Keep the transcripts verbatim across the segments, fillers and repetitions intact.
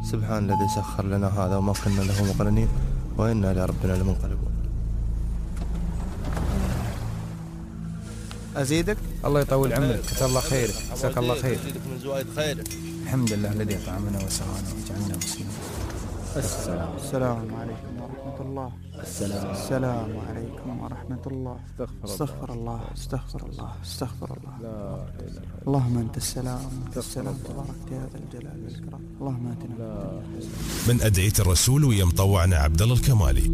سبحان الذي سخر لنا هذا وما كنا له مقرنين وإنا لربنا لمنقلبون. أزيدك؟ الله يطول عمرك، كتب الله خيرك، جزاك الله خير. أزيدك من زوايد خيرك. الحمد لله الذي أطعمنا وسقانا وجعلنا مسلمين. السلام السلام عليكم ورحمة الله. السلام السلام عليكم ورحمة الله. استغفر الله استغفر الله استغفر الله استغفر الله. لا إله إلا اللهم أنت السلام وأنت السلام تبارك يا ذا الجلال والإكرام. اللهم آتنا من أدعية الرسول ويمطوعنا عبد الله الكمالي.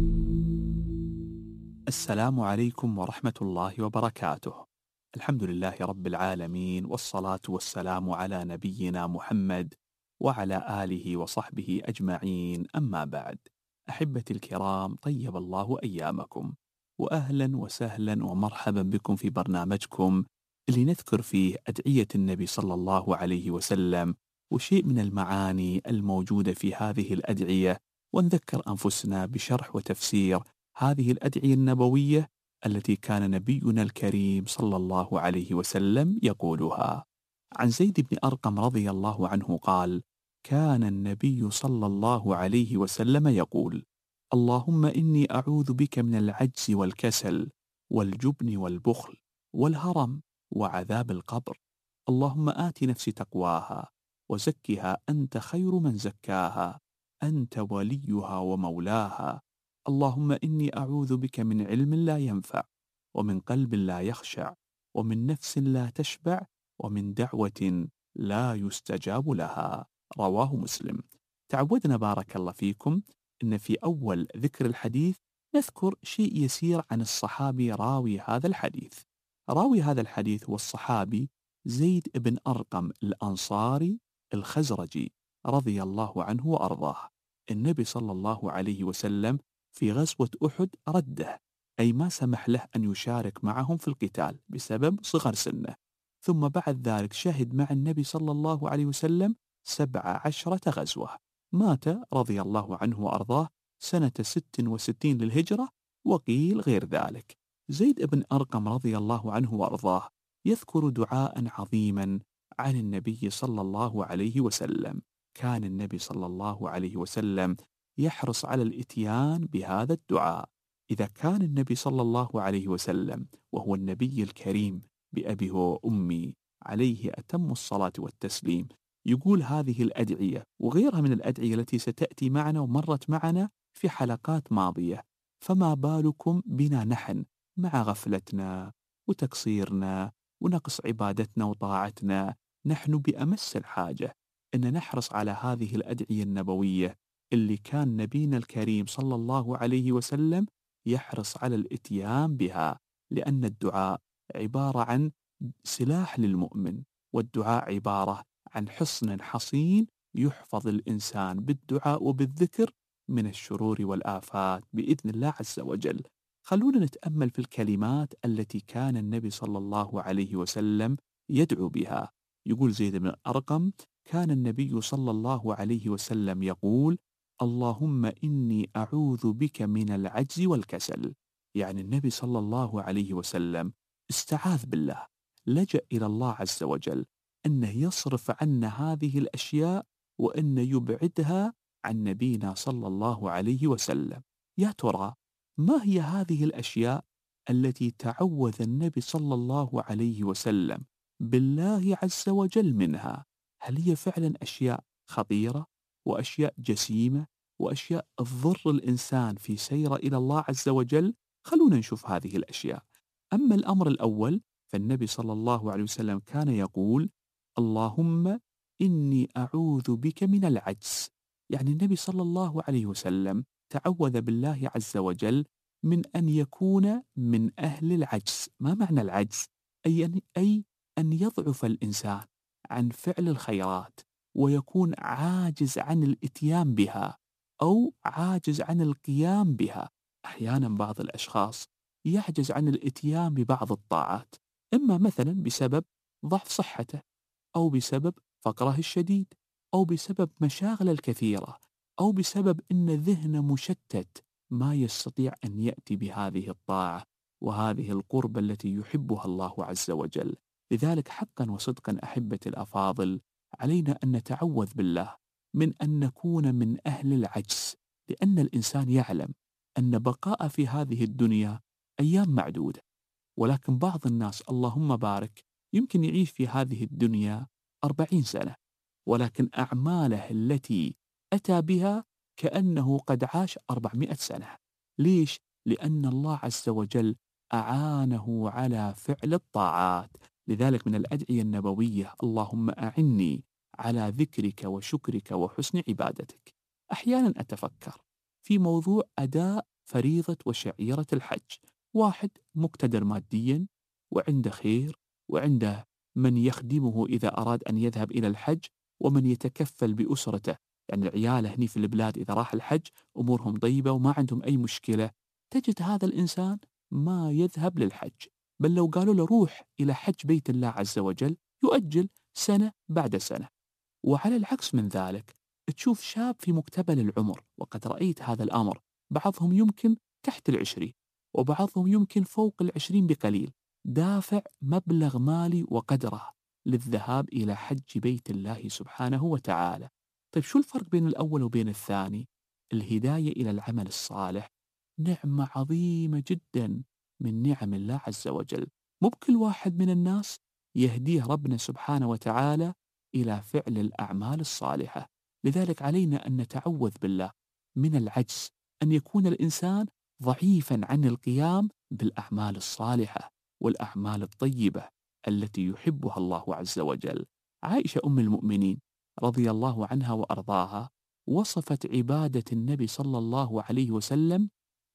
السلام عليكم ورحمة الله وبركاته. الحمد لله رب العالمين، والصلاة والسلام على نبينا محمد وعلى آله وصحبه أجمعين، أما بعد. أحبتي الكرام، طيب الله أيامكم، وأهلا وسهلا ومرحبا بكم في برنامجكم اللي نذكر فيه أدعية النبي صلى الله عليه وسلم وشيء من المعاني الموجودة في هذه الأدعية، ونذكر أنفسنا بشرح وتفسير هذه الأدعية النبوية التي كان نبينا الكريم صلى الله عليه وسلم يقولها. عن زيد بن أرقم رضي الله عنه قال: كان النبي صلى الله عليه وسلم يقول: اللهم إني أعوذ بك من العجز والكسل والجبن والبخل والهرم وعذاب القبر. اللهم آت نفسي تقواها وزكها أنت خير من زكاها، أنت وليها ومولاها. اللهم إني أعوذ بك من علم لا ينفع، ومن قلب لا يخشع، ومن نفس لا تشبع، ومن دعوة لا يستجاب لها. رواه مسلم. تعودنا بارك الله فيكم أن في أول ذكر الحديث نذكر شيء يسير عن الصحابي راوي هذا الحديث. راوي هذا الحديث هو الصحابي زيد بن أرقم الأنصاري الخزرجي رضي الله عنه وأرضاه. النبي صلى الله عليه وسلم في غزوة أحد رده، أي ما سمح له أن يشارك معهم في القتال بسبب صغر سنه. ثم بعد ذلك شهد مع النبي صلى الله عليه وسلم سبع عشرة غزوة. مات رضي الله عنه وأرضاه سنة ست وستين للهجرة، وقيل غير ذلك. زيد بن أرقم رضي الله عنه وأرضاه يذكر دعاء عظيما عن النبي صلى الله عليه وسلم. كان النبي صلى الله عليه وسلم يحرص على الإتيان بهذا الدعاء. إذا كان النبي صلى الله عليه وسلم وهو النبي الكريم بأبي وأمي عليه أتم الصلاة والتسليم يقول هذه الأدعية وغيرها من الأدعية التي ستأتي معنا ومرت معنا في حلقات ماضية، فما بالكم بنا نحن مع غفلتنا وتقصيرنا ونقص عبادتنا وطاعتنا؟ نحن بأمس الحاجة أن نحرص على هذه الأدعية النبوية اللي كان نبينا الكريم صلى الله عليه وسلم يحرص على الإتيان بها، لأن الدعاء عبارة عن سلاح للمؤمن، والدعاء عبارة عن حصن حصين يحفظ الإنسان بالدعاء وبالذكر من الشرور والآفات بإذن الله عز وجل. خلونا نتأمل في الكلمات التي كان النبي صلى الله عليه وسلم يدعو بها. يقول زيد بن أرقم: كان النبي صلى الله عليه وسلم يقول: اللهم إني أعوذ بك من العجز والكسل. يعني النبي صلى الله عليه وسلم استعاذ بالله، لجأ إلى الله عز وجل أنه يصرف عنا هذه الأشياء وأن يبعدها عن نبينا صلى الله عليه وسلم. يا ترى ما هي هذه الأشياء التي تعوذ النبي صلى الله عليه وسلم بالله عز وجل منها؟ هل هي فعلا أشياء خطيرة وأشياء جسيمة وأشياء تضر الإنسان في سيره إلى الله عز وجل؟ خلونا نشوف هذه الأشياء. أما الأمر الأول فالنبي صلى الله عليه وسلم كان يقول: اللهم إني أعوذ بك من العجز. يعني النبي صلى الله عليه وسلم تعوذ بالله عز وجل من أن يكون من أهل العجز. ما معنى العجز؟ أي أن, أي أن يضعف الإنسان عن فعل الخيرات ويكون عاجز عن الإتيان بها أو عاجز عن القيام بها. أحيانا بعض الأشخاص يعجز عن الإتيان ببعض الطاعات، إما مثلا بسبب ضعف صحته، أو بسبب فقره الشديد، أو بسبب مشاغل الكثيرة، أو بسبب أن ذهنه مشتت ما يستطيع أن يأتي بهذه الطاعة وهذه القربة التي يحبها الله عز وجل. لذلك حقا وصدقا أحبتي الأفاضل علينا أن نتعوذ بالله من أن نكون من أهل العجز، لأن الإنسان يعلم أن بقاء في هذه الدنيا أيام معدودة، ولكن بعض الناس اللهم بارك يمكن يعيش في هذه الدنيا أربعين سنة، ولكن أعماله التي أتى بها كأنه قد عاش أربعمائة سنة. ليش؟ لأن الله عز وجل أعانه على فعل الطاعات. لذلك من الأدعية النبوية اللهم أعني على ذكرك وشكرك وحسن عبادتك. أحيانا أتفكر في موضوع أداء فريضة وشعيرة الحج. واحد مقتدر ماديا وعنده خير وعنده من يخدمه إذا أراد أن يذهب إلى الحج، ومن يتكفل بأسرته، يعني العيال هني في البلاد إذا راح الحج أمورهم طيبة وما عندهم أي مشكلة. تجد هذا الإنسان ما يذهب للحج، بل لو قالوا له روح إلى حج بيت الله عز وجل يؤجل سنة بعد سنة. وعلى العكس من ذلك تشوف شاب في مقتبل العمر، وقد رأيت هذا الأمر، بعضهم يمكن تحت العشرين وبعضهم يمكن فوق العشرين بقليل، دافع مبلغ مالي وقدره للذهاب إلى حج بيت الله سبحانه وتعالى. طيب شو الفرق بين الأول وبين الثاني؟ الهداية إلى العمل الصالح نعمة عظيمة جدا من نعم الله عز وجل، مو بكل واحد من الناس يهديه ربنا سبحانه وتعالى إلى فعل الأعمال الصالحة. لذلك علينا أن نتعوذ بالله من العجز، أن يكون الإنسان ضعيفا عن القيام بالأعمال الصالحة والأعمال الطيبة التي يحبها الله عز وجل. عائشة أم المؤمنين رضي الله عنها وأرضاها وصفت عبادة النبي صلى الله عليه وسلم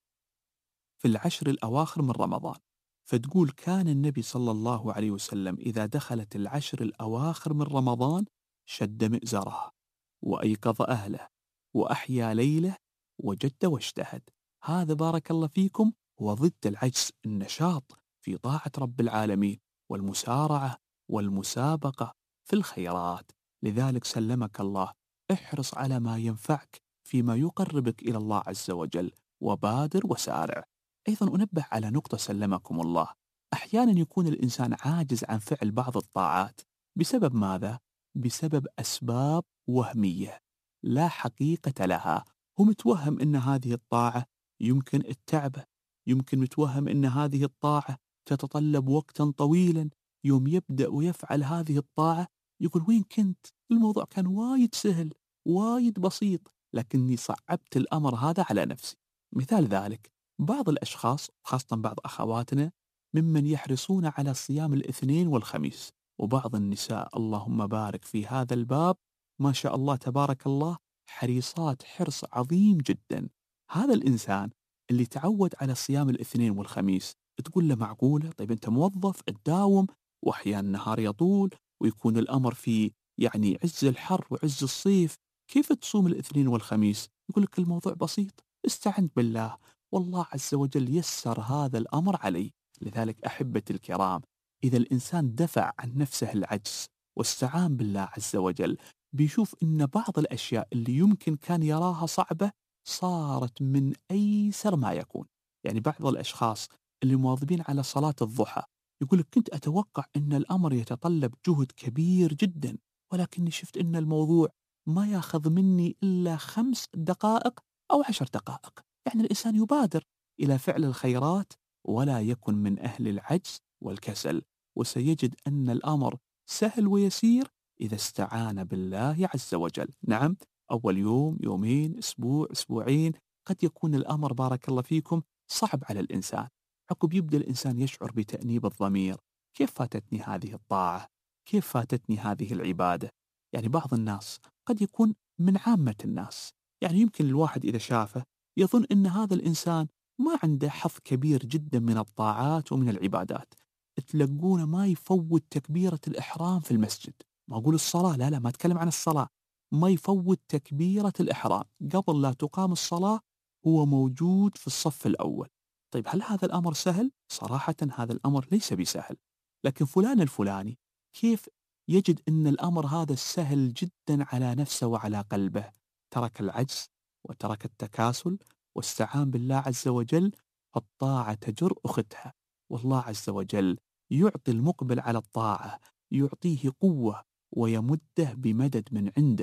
في العشر الأواخر من رمضان، فتقول كان النبي صلى الله عليه وسلم إذا دخلت العشر الأواخر من رمضان شد مئزره وأيقظ أهله وأحيا ليله وجد واجتهد. هذا بارك الله فيكم هو ضد العجز، النشاط في طاعة رب العالمين والمسارعة والمسابقة في الخيرات. لذلك سلمك الله، احرص على ما ينفعك فيما يقربك إلى الله عز وجل وبادر وسارع. أيضا أنبه على نقطة سلمكم الله، أحيانا يكون الإنسان عاجز عن فعل بعض الطاعات بسبب ماذا؟ بسبب أسباب وهمية لا حقيقة لها. هو متوهم أن هذه الطاعة يمكن التعبة، يمكن متوهم أن هذه الطاعة تتطلب وقتا طويلا. يوم يبدأ ويفعل هذه الطاعة يقول وين كنت؟ الموضوع كان وايد سهل وايد بسيط، لكني صعبت الأمر هذا على نفسي. مثال ذلك بعض الأشخاص خاصة بعض أخواتنا ممن يحرصون على صيام الاثنين والخميس، وبعض النساء اللهم بارك في هذا الباب ما شاء الله تبارك الله حريصات حرص عظيم جدا. هذا الإنسان اللي تعود على صيام الاثنين والخميس تقول له معقولة؟ طيب أنت موظف تداوم وأحيانا النهار يطول ويكون الأمر في يعني عز الحر وعز الصيف، كيف تصوم الاثنين والخميس؟ يقول لك الموضوع بسيط، استعنت بالله والله عز وجل يسر هذا الأمر علي. لذلك أحبتي الكرام، إذا الإنسان دفع عن نفسه العجز واستعان بالله عز وجل بيشوف إن بعض الأشياء اللي يمكن كان يراها صعبة صارت من أيسر ما يكون. يعني بعض الأشخاص اللي مواظبين على صلاة الضحى يقول لك كنت أتوقع أن الأمر يتطلب جهد كبير جدا، ولكني شفت أن الموضوع ما ياخذ مني إلا خمس دقائق أو عشر دقائق. يعني الإنسان يبادر إلى فعل الخيرات ولا يكن من أهل العجز والكسل، وسيجد أن الأمر سهل ويسير إذا استعان بالله عز وجل. نعم، أول يوم يومين أسبوع أسبوعين قد يكون الأمر بارك الله فيكم صعب على الإنسان، عقب يبدأ الإنسان يشعر بتأنيب الضمير، كيف فاتتني هذه الطاعة؟ كيف فاتتني هذه العبادة؟ يعني بعض الناس قد يكون من عامة الناس، يعني يمكن الواحد إذا شافه يظن أن هذا الإنسان ما عنده حظ كبير جدا من الطاعات ومن العبادات. تلقونه ما يفوت تكبيرة الإحرام في المسجد، ما أقول الصلاة، لا لا ما أتكلم عن الصلاة، ما يفوت تكبيرة الإحرام قبل لا تقام الصلاة هو موجود في الصف الأول. طيب هل هذا الأمر سهل؟ صراحة هذا الأمر ليس بسهل. لكن فلان الفلاني كيف يجد أن الأمر هذا سهل جدا على نفسه وعلى قلبه؟ ترك العجز وترك التكاسل واستعان بالله عز وجل، فالطاعة تجر أختها، والله عز وجل يعطي المقبل على الطاعة يعطيه قوة ويمده بمدد من عنده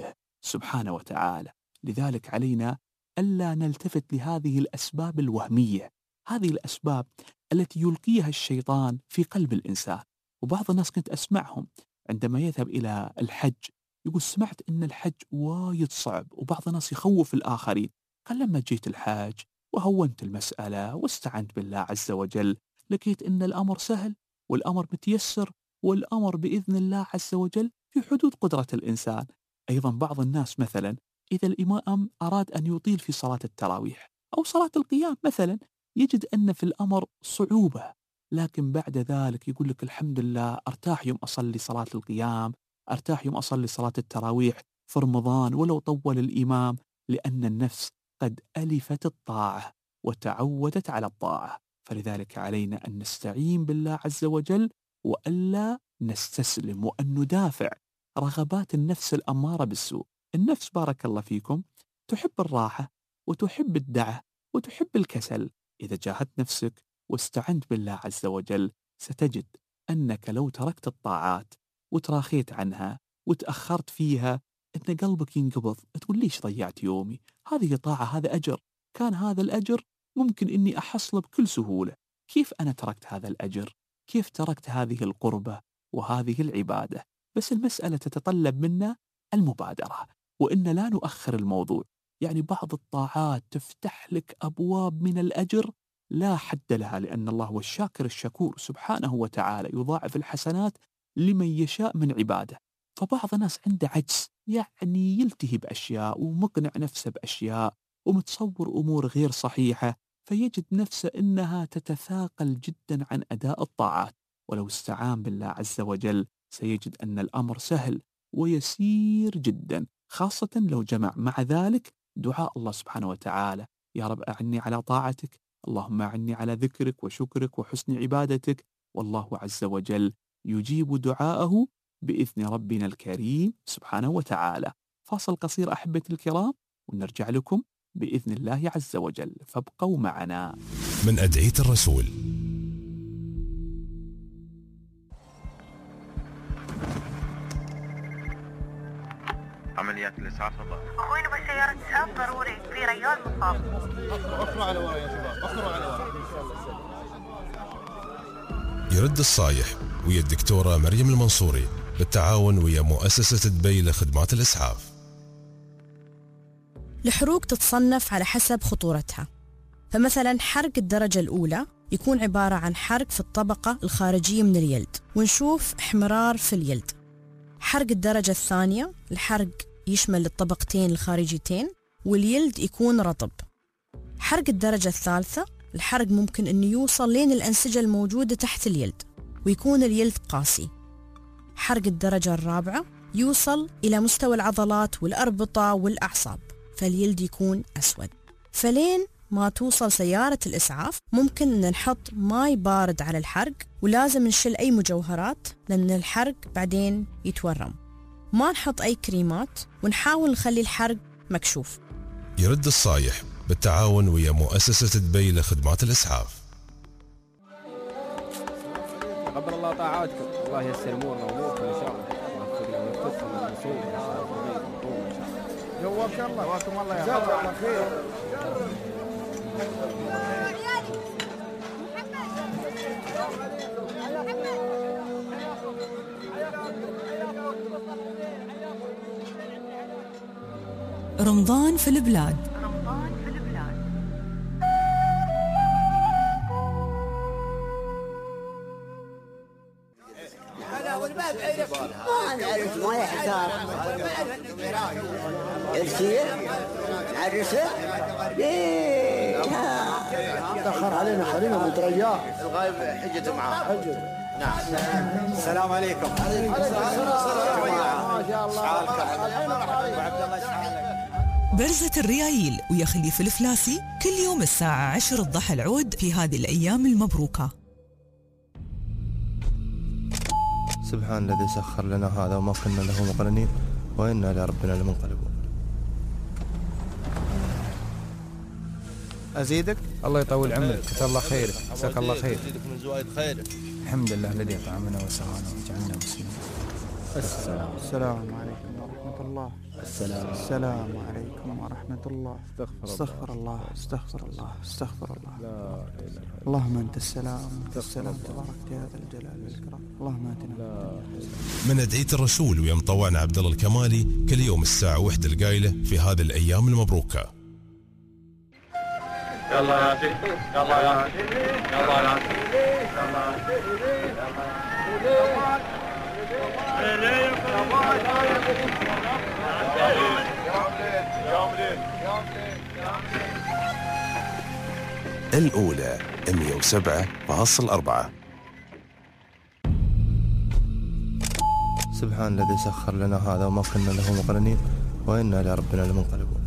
سبحانه وتعالى. لذلك علينا ألا نلتفت لهذه الأسباب الوهمية، هذه الأسباب التي يلقيها الشيطان في قلب الإنسان. وبعض الناس كنت أسمعهم عندما يذهب إلى الحج يقول سمعت إن الحج وايد صعب، وبعض الناس يخوف الآخرين. قال لما جيت الحج وهونت المسألة واستعنت بالله عز وجل لقيت إن الأمر سهل والأمر متيسر، والأمر بإذن الله عز وجل في حدود قدرة الإنسان. أيضا بعض الناس مثلا إذا الإمام أراد أن يطيل في صلاة التراويح أو صلاة القيام مثلا يجد أن في الأمر صعوبة، لكن بعد ذلك يقول لك الحمد لله أرتاح يوم أصلي صلاة القيام، أرتاح يوم أصلي صلاة التراويح في رمضان ولو طول الإمام، لأن النفس قد ألفت الطاعة وتعودت على الطاعة. فلذلك علينا أن نستعين بالله عز وجل وألا نستسلم وأن ندافع رغبات النفس الأمارة بالسوء. النفس بارك الله فيكم تحب الراحة وتحب الدعة وتحب الكسل. إذا جاهدت نفسك واستعنت بالله عز وجل ستجد أنك لو تركت الطاعات وتراخيت عنها وتأخرت فيها أن قلبك ينقبض، تقول ليش ضيعت يومي؟ هذه طاعة، هذا أجر، كان هذا الأجر ممكن أني أحصله بكل سهولة، كيف أنا تركت هذا الأجر؟ كيف تركت هذه القربة وهذه العبادة؟ بس المسألة تتطلب منا المبادرة، وإن لا نؤخر الموضوع. يعني بعض الطاعات تفتح لك أبواب من الأجر لا حد لها، لأن الله هو الشاكر الشكور سبحانه وتعالى، يضاعف الحسنات لمن يشاء من عباده. فبعض الناس عنده عجز، يعني يلتهي بأشياء ومقنع نفسه بأشياء ومتصور أمور غير صحيحة، فيجد نفسه إنها تتثاقل جدا عن أداء الطاعات. ولو استعان بالله عز وجل سيجد أن الأمر سهل ويسير جدا، خاصة لو جمع مع ذلك دعاء الله سبحانه وتعالى: يا رب أعني على طاعتك، اللهم أعني على ذكرك وشكرك وحسن عبادتك. والله عز وجل يجيب دعاءه بإذن ربنا الكريم سبحانه وتعالى. فاصل قصير أحبتي الكرام ونرجع لكم بإذن الله عز وجل، فابقوا معنا. من أدعية الرسول. عمليات الإسعاف تفضل. أخوي نبغى سيارة إسعاف ضروري في ريال مصاب. أخروا على ورا يا شباب، أخروا على ورا. يرد الصايح ويا الدكتورة مريم المنصوري بالتعاون ويا مؤسسة دبي لخدمات الإسعاف. الحروق تتصنف على حسب خطورتها، فمثلا حرق الدرجة الأولى يكون عبارة عن حرق في الطبقة الخارجية من الجلد ونشوف احمرار في الجلد. حرق الدرجة الثانية الحرق يشمل الطبقتين الخارجيتين والجلد يكون رطب. حرق الدرجة الثالثة الحرق ممكن أنه يوصل لين الأنسجة الموجودة تحت الجلد ويكون الجلد قاسي. حرق الدرجة الرابعة يوصل إلى مستوى العضلات والأربطة والأعصاب فالجلد يكون أسود. فلين ما توصل سيارة الإسعاف ممكن أن نحط ماي بارد على الحرق، ولازم نشيل أي مجوهرات لأن الحرق بعدين يتورم. ما نحط أي كريمات ونحاول نخلي الحرق مكشوف. يرد الصايح بالتعاون ويا مؤسسة دبي لخدمات الإسعاف. قبل الله طاعاتكم، الله ييسر امورنا واموركم ان شاء الله، ويوفق لنا ويكفكم من المسؤول ان شاء الله. جواك الله واكم الله يا جزاك الله خير. رمضان في البلاد. رمضان في البلاد. ما نعرف ما يحتار الكير عرسه ليه تأخر علينا خلينا مترياه الغايب حجته معاه. حجته. نعم. السلام عليكم. ما شاء الله. برزة الريايل ويا خليفة الفلاسي كل يوم الساعة عشر الضحى العود في هذه الأيام المبروكة. سبحان الذي سخر لنا هذا وما كنا له مقرنين وإنا لربنا لمنقلبون. أزيدك؟ الله يطول عمرك، جزاك الله خير، جزاك الله خير. يزيدك من زوايد خيرك. الحمد لله الذي أطعمنا وسقانا وجعلنا مسلمين. السلام السلام عليكم ورحمة الله. السلام السلام عليكم ورحمة الله. استغفر استغفر الله استغفر الله استغفر الله. لا إله إلا الله. اللهم أنت السلام وأنت السلام تبارك يا ذا الجلال والإكرام. اللهم آتنا. لا من أدعية الرسول ويا مطوعنا عبد الله الكمالي كل يوم الساعة واحدة القايلة في هذه الأيام المبروكة. يلا يا سيدي يلا يا سيدي يلا يا سيدي يلا الأولى مئة وسبعة فاصل أربعة. سبحان الذي سخر لنا هذا وما كنا له مقرنين وإنا لربنا لمنقلبون.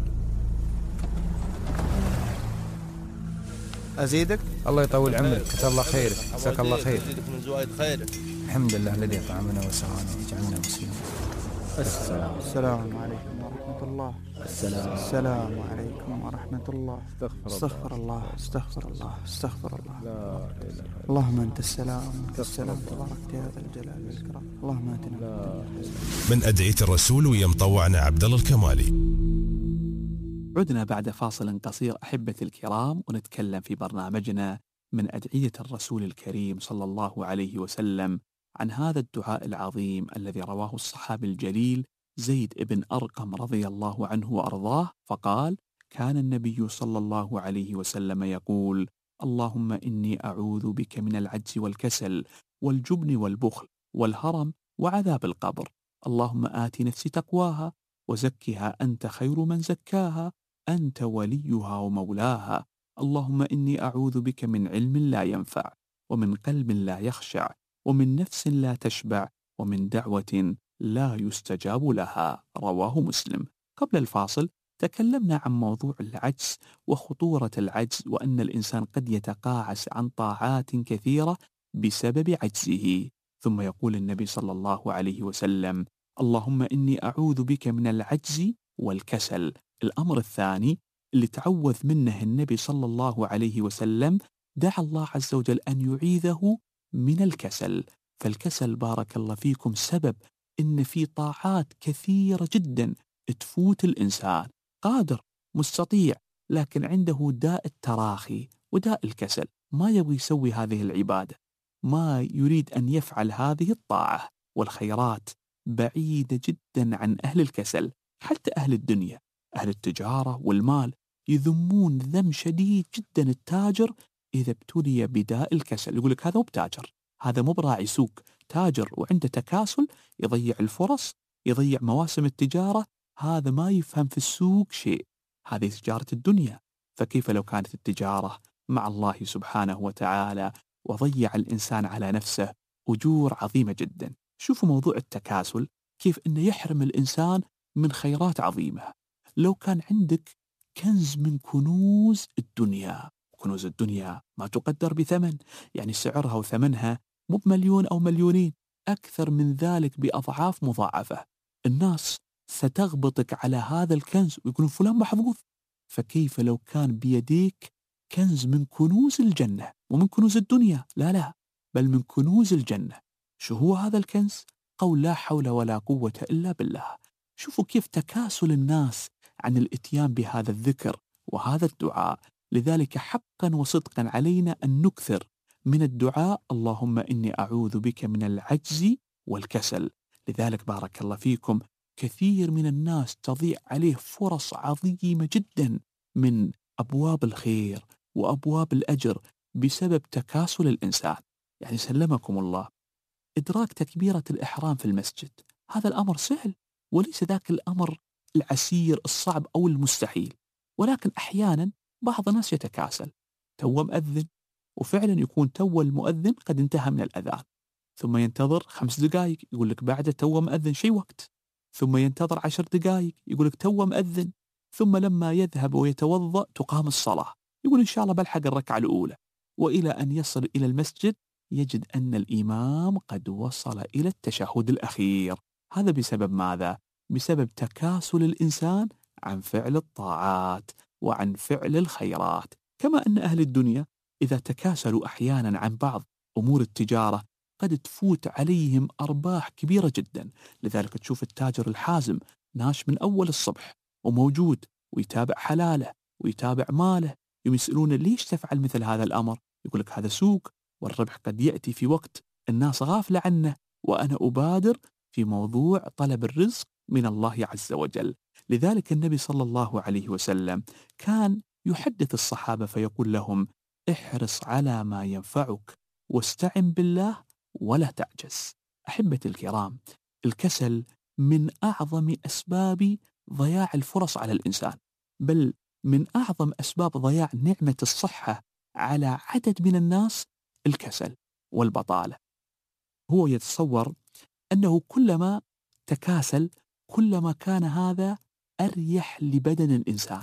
أزيدك الله يطول عمرك كتب الله خيرك جزاك الله خير. أزيدك من زوايد خيرك. الحمد لله الذي أطعمنا وسقانا وجعلنا مسلمين. السلام السلام عليكم ورحمة الله. السلام السلام عليكم ورحمة الله. استغفر استغفر الله استغفر الله استغفر الله. لا إله إلا الله. اللهم أنت السلام وأنت السلام تبارك يا ذا الجلال والإكرام. اللهم آتنا. من أدعية الرسول ويا مطوعنا عبد الله الكمالي. عدنا بعد فاصل قصير أحبتي الكرام، ونتكلم في برنامجنا من أدعية الرسول الكريم صلى الله عليه وسلم عن هذا الدعاء العظيم الذي رواه الصحابي الجليل زيد بن أرقم رضي الله عنه وأرضاه، فقال: كان النبي صلى الله عليه وسلم يقول: اللهم إني أعوذ بك من العجز والكسل والجبن والبخل والهرم وعذاب القبر. اللهم آت نفسي تقواها وزكها أنت خير من زكاها أنت وليها ومولاها. اللهم إني أعوذ بك من علم لا ينفع ومن قلب لا يخشع ومن نفس لا تشبع ومن دعوة لا يستجاب لها. رواه مسلم. قبل الفاصل تكلمنا عن موضوع العجز وخطورة العجز، وأن الإنسان قد يتقاعس عن طاعات كثيرة بسبب عجزه. ثم يقول النبي صلى الله عليه وسلم: اللهم إني أعوذ بك من العجز والكسل. الأمر الثاني اللي تعوذ منه النبي صلى الله عليه وسلم، دعا الله عز وجل أن يعيذه من الكسل. فالكسل بارك الله فيكم سبب إن في طاعات كثيرة جدا تفوت الإنسان، قادر مستطيع، لكن عنده داء التراخي وداء الكسل، ما يبغي يسوي هذه العبادة، ما يريد أن يفعل هذه الطاعة والخيرات، بعيدة جدا عن أهل الكسل. حتى أهل الدنيا، أهل التجارة والمال، يذمون ذم شديد جدا التاجر إذا ابتلي بداء الكسل. يقول لك هذا مو بتاجر، هذا مو براعي سوق، تاجر وعنده تكاسل، يضيع الفرص، يضيع مواسم التجارة، هذا ما يفهم في السوق شيء. هذه تجارة الدنيا، فكيف لو كانت التجارة مع الله سبحانه وتعالى وضيع الإنسان على نفسه أجور عظيمة جدا. شوفوا موضوع التكاسل كيف إنه يحرم الإنسان من خيرات عظيمة. لو كان عندك كنز من كنوز الدنيا، كنوز الدنيا ما تقدر بثمن، يعني سعرها وثمنها مو بمليون أو مليونين، أكثر من ذلك بأضعاف مضاعفة. الناس ستغبطك على هذا الكنز ويقولون فلان محظوظ. فكيف لو كان بيديك كنز من كنوز الجنة ومن كنوز الدنيا؟ لا لا، بل من كنوز الجنة. شو هو هذا الكنز؟ قول لا حول ولا قوة إلا بالله. شوفوا كيف تكاسل الناس عن الإتيان بهذا الذكر وهذا الدعاء. لذلك حقا وصدقا علينا أن نكثر من الدعاء: اللهم إني أعوذ بك من العجز والكسل. لذلك بارك الله فيكم كثير من الناس تضيع عليه فرص عظيمة جدا من أبواب الخير وأبواب الأجر بسبب تكاسل الإنسان. يعني سلمكم الله، إدراك تكبيرة الإحرام في المسجد هذا الأمر سهل، وليس ذاك الأمر العسير الصعب أو المستحيل. ولكن أحيانا بعض الناس يتكاسل، تو مؤذن، وفعلا يكون تو المؤذن قد انتهى من الأذان، ثم ينتظر خمس دقائق يقول لك بعد تو مؤذن شي وقت، ثم ينتظر عشر دقائق يقول لك تو مؤذن، ثم لما يذهب ويتوضأ تقام الصلاة يقول إن شاء الله بلحق الركعة الأولى، وإلى أن يصل إلى المسجد يجد أن الإمام قد وصل إلى التشهد الأخير. هذا بسبب ماذا؟ بسبب تكاسل الإنسان عن فعل الطاعات وعن فعل الخيرات. كما أن أهل الدنيا إذا تكاسلوا أحيانا عن بعض أمور التجارة قد تفوت عليهم أرباح كبيرة جدا. لذلك تشوف التاجر الحازم ناش من أول الصبح وموجود ويتابع حلاله ويتابع ماله، يوم يسألونه ليش تفعل مثل هذا الأمر؟ يقول لك هذا سوق، والربح قد يأتي في وقت الناس غافلة عنه، وأنا أبادر في موضوع طلب الرزق من الله عز وجل. لذلك النبي صلى الله عليه وسلم كان يحدث الصحابة فيقول لهم: احرص على ما ينفعك واستعن بالله ولا تعجز. أحبتي الكرام، الكسل من أعظم أسباب ضياع الفرص على الإنسان، بل من أعظم أسباب ضياع نعمة الصحة على عدد من الناس الكسل والبطالة. هو يتصور أنه كلما تكاسل كلما كان هذا أريح لبدن الإنسان،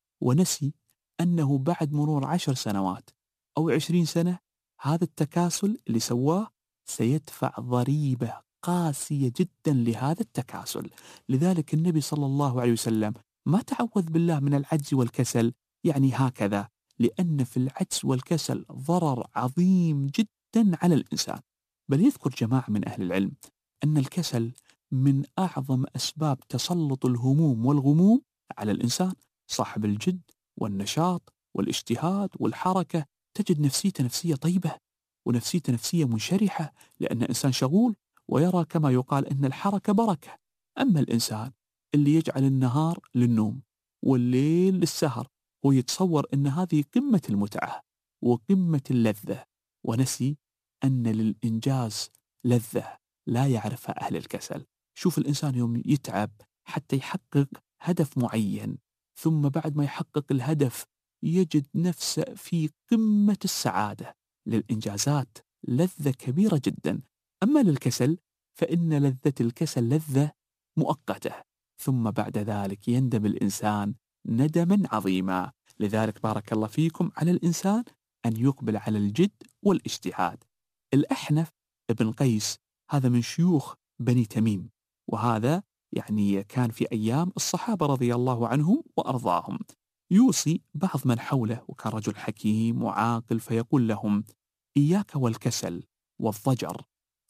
ونسي أنه بعد مرور عشر سنوات أو عشرين سنة هذا التكاسل اللي سواه سيدفع ضريبة قاسية جدا لهذا التكاسل. لذلك النبي صلى الله عليه وسلم ما تعوذ بالله من العجز والكسل يعني هكذا، لأن في العجز والكسل ضرر عظيم جدا على الإنسان. بل يذكر جماعة من أهل العلم أن الكسل من أعظم أسباب تسلط الهموم والغموم على الإنسان. صاحب الجد والنشاط والاجتهاد والحركة تجد نفسيته نفسية طيبة ونفسيته نفسية منشرحة، لأن إنسان شغول ويرى كما يقال أن الحركة بركة. أما الإنسان اللي يجعل النهار للنوم والليل للسهر هو يتصور أن هذه قمة المتعة وقمة اللذة، ونسي أن للإنجاز لذة لا يعرفها أهل الكسل. شوف الإنسان يوم يتعب حتى يحقق هدف معين، ثم بعد ما يحقق الهدف يجد نفسه في قمة السعادة. للإنجازات لذة كبيرة جدا، أما للكسل فإن لذة الكسل لذة مؤقتة، ثم بعد ذلك يندم الإنسان ندما عظيما. لذلك بارك الله فيكم على الإنسان أن يقبل على الجد والاجتهاد. الأحنف ابن قيس هذا من شيوخ بني تميم، وهذا يعني كان في أيام الصحابة رضي الله عنهم وأرضاهم، يوصي بعض من حوله، وكان رجل حكيم وعاقل، فيقول لهم: إياك والكسل والضجر،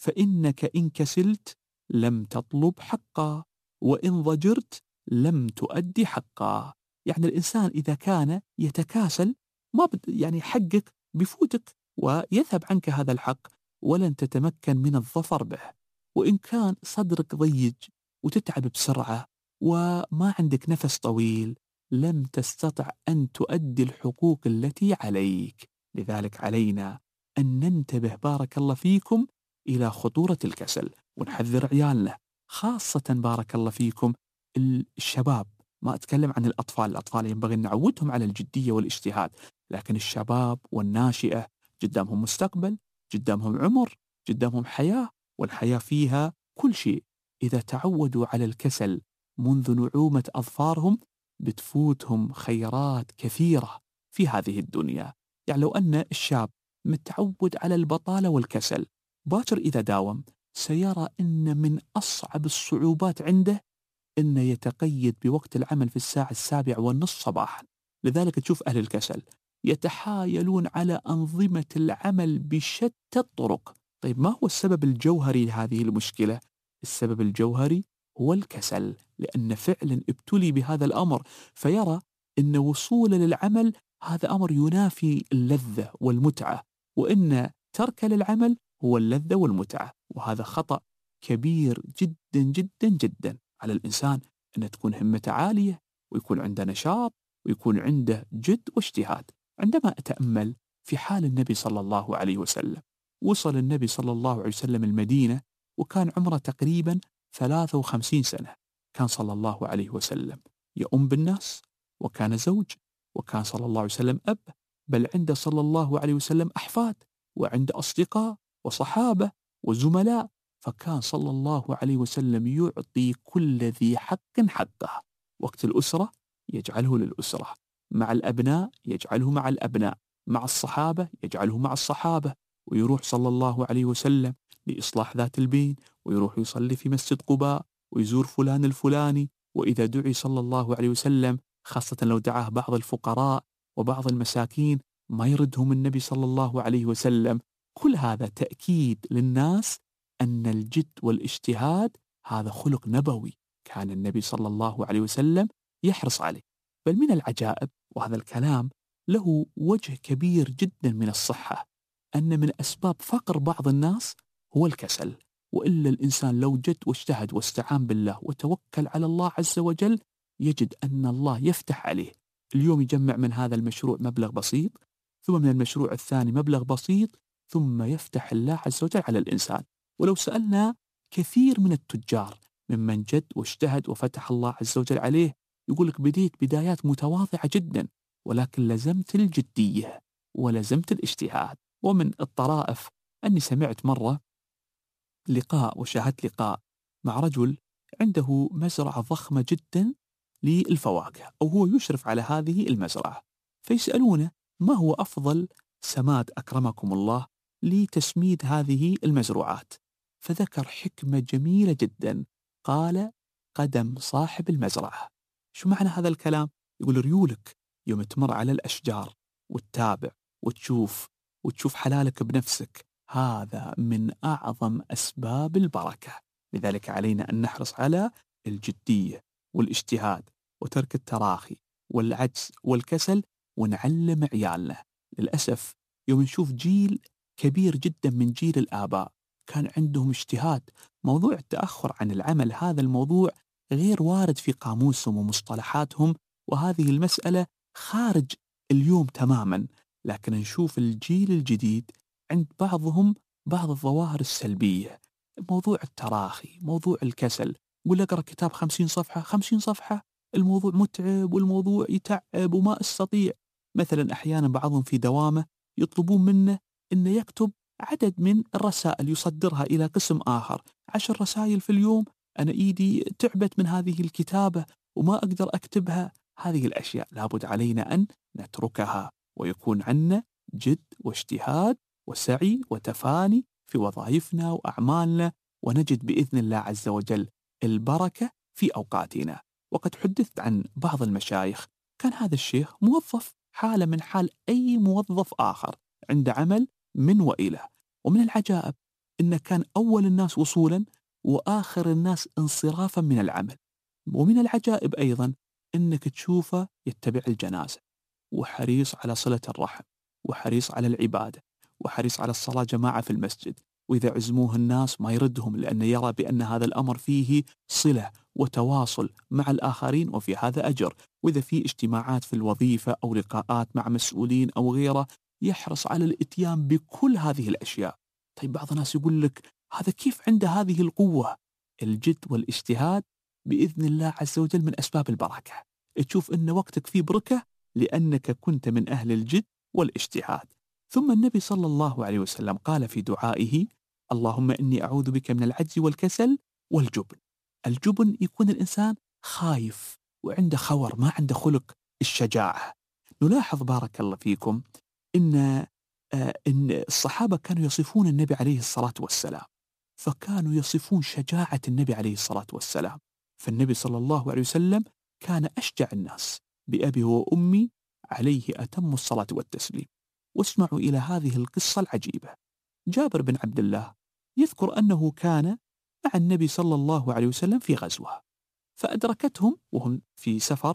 فإنك إن كسلت لم تطلب حقا، وإن ضجرت لم تؤدي حقا. يعني الإنسان إذا كان يتكاسل ما بد يعني حقك بفوتك ويذهب عنك هذا الحق ولن تتمكن من الظفر به. وإن كان صدرك ضيج وتتعب بسرعة وما عندك نفس طويل لم تستطع أن تؤدي الحقوق التي عليك. لذلك علينا أن ننتبه بارك الله فيكم إلى خطورة الكسل، ونحذر عيالنا، خاصة بارك الله فيكم الشباب. ما أتكلم عن الأطفال، الأطفال ينبغي أن نعودهم على الجدية والاجتهاد، لكن الشباب والناشئة قدامهم مستقبل، قدامهم عمر، قدامهم حياة، والحياة فيها كل شيء. إذا تعودوا على الكسل منذ نعومة أظفارهم بتفوتهم خيرات كثيرة في هذه الدنيا. يعني لو أن الشاب متعود على البطالة والكسل، باكر إذا داوم سيرى أن من أصعب الصعوبات عنده أن يتقيد بوقت العمل في الساعة السابعة والنصف صباحا. لذلك تشوف أهل الكسل يتحايلون على أنظمة العمل بشتى الطرق. طيب ما هو السبب الجوهري لهذه المشكلة؟ السبب الجوهري هو الكسل، لأن فعلا ابتلي بهذا الأمر، فيرى أن وصوله للعمل هذا أمر ينافي اللذة والمتعة، وأن ترك للعمل هو اللذة والمتعة. وهذا خطأ كبير جدا جدا جدا على الإنسان، أن تكون همته عالية ويكون عنده نشاط ويكون عنده جد واجتهاد. عندما أتأمل في حال النبي صلى الله عليه وسلم، وصل النبي صلى الله عليه وسلم المدينة وكان عمره تقريبا ثلاثة وخمسين سنة. كان صلى الله عليه وسلم يؤم بالناس، وكان زوج، وكان صلى الله عليه وسلم أب، بل عنده صلى الله عليه وسلم أحفاد، وعنده أصدقاء وصحابة وزملاء. فكان صلى الله عليه وسلم يعطي كل ذي حق حقه. وقت الأسرة يجعله للأسرة، مع الأبناء يجعله مع الأبناء، مع الصحابة يجعله مع الصحابة. ويروح صلى الله عليه وسلم لإصلاح ذات البين، ويروح يصلي في مسجد قباء، ويزور فلان الفلاني. وإذا دعي صلى الله عليه وسلم، خاصة لو دعاه بعض الفقراء وبعض المساكين، ما يردهم النبي صلى الله عليه وسلم. كل هذا تأكيد للناس أن الجد والاجتهاد هذا خلق نبوي، كان النبي صلى الله عليه وسلم يحرص عليه. بل من العجائب، وهذا الكلام له وجه كبير جدا من الصحة، أن من أسباب فقر بعض الناس هو الكسل. وإلا الإنسان لو جد واجتهد واستعان بالله وتوكل على الله عز وجل يجد أن الله يفتح عليه. اليوم يجمع من هذا المشروع مبلغ بسيط، ثم من المشروع الثاني مبلغ بسيط، ثم يفتح الله عز وجل على الإنسان. ولو سألنا كثير من التجار ممن جد واجتهد وفتح الله عز وجل عليه، يقول لك بديت بدايات متواضعة جدا، ولكن لزمت الجدية ولزمت الاجتهاد. ومن الطرائف أني سمعت مرة لقاء وشاهدت لقاء مع رجل عنده مزرعة ضخمة جدا للفواكه، أو هو يشرف على هذه المزرعة، فيسألونه ما هو أفضل سماد أكرمكم الله لتسميد هذه المزروعات؟ فذكر حكمة جميلة جدا، قال قدم صاحب المزرعة. شو معنى هذا الكلام؟ يقول ريولك يوم تمر على الأشجار وتتابع وتشوف وتشوف حلالك بنفسك، هذا من أعظم أسباب البركة. لذلك علينا أن نحرص على الجدية والاجتهاد وترك التراخي والعجز والكسل، ونعلم عيالنا. للأسف يوم نشوف جيل كبير جدا من جيل الآباء كان عندهم اجتهاد، موضوع التأخر عن العمل هذا الموضوع غير وارد في قاموسهم ومصطلحاتهم، وهذه المسألة خارج اليوم تماما. لكن نشوف الجيل الجديد عند بعضهم بعض الظواهر السلبية، موضوع التراخي، موضوع الكسل. يقول أقرأ كتاب خمسين صفحة خمسين صفحة، الموضوع متعب والموضوع يتعب وما استطيع. مثلا أحيانا بعضهم في دوامه يطلبون منه أنه يكتب عدد من الرسائل يصدرها إلى قسم آخر، عشر رسائل في اليوم، أنا إيدي تعبت من هذه الكتابة وما أقدر أكتبها. هذه الأشياء لابد علينا أن نتركها، ويكون عنا جد واجتهاد وسعي وتفاني في وظائفنا وأعمالنا، ونجد بإذن الله عز وجل البركة في أوقاتنا. وقد حدثت عن بعض المشايخ كان هذا الشيخ موظف حالة من حال أي موظف آخر، عند عمل من وإلى. ومن العجائب إنه كان أول الناس وصولا وآخر الناس انصرافا من العمل. ومن العجائب أيضا إنك تشوفه يتبع الجنازة، وحريص على صلة الرحم، وحريص على العبادة، وحريص على الصلاة جماعة في المسجد، وإذا عزموه الناس ما يردهم، لأنه يرى بأن هذا الأمر فيه صلة وتواصل مع الآخرين وفي هذا أجر. وإذا في اجتماعات في الوظيفة أو لقاءات مع مسؤولين أو غيره يحرص على الإتيان بكل هذه الأشياء. طيب بعض الناس يقول لك هذا كيف عنده هذه القوة؟ الجد والاجتهاد بإذن الله عز وجل من أسباب البركة. تشوف أن وقتك فيه بركة لأنك كنت من أهل الجد والاجتهاد. ثم النبي صلى الله عليه وسلم قال في دعائه: اللهم إني أعوذ بك من العجز والكسل والجبن. الجبن يكون الإنسان خايف وعنده خور، ما عنده خلق الشجاعة. نلاحظ بارك الله فيكم إن آه إن الصحابة كانوا يصفون النبي عليه الصلاة والسلام، فكانوا يصفون شجاعة النبي عليه الصلاة والسلام. فالنبي صلى الله عليه وسلم كان أشجع الناس، بأبي وأمي عليه أتم الصلاة والتسليم. واسمعوا إلى هذه القصة العجيبة. جابر بن عبد الله يذكر أنه كان مع النبي صلى الله عليه وسلم في غزوة، فأدركتهم وهم في سفر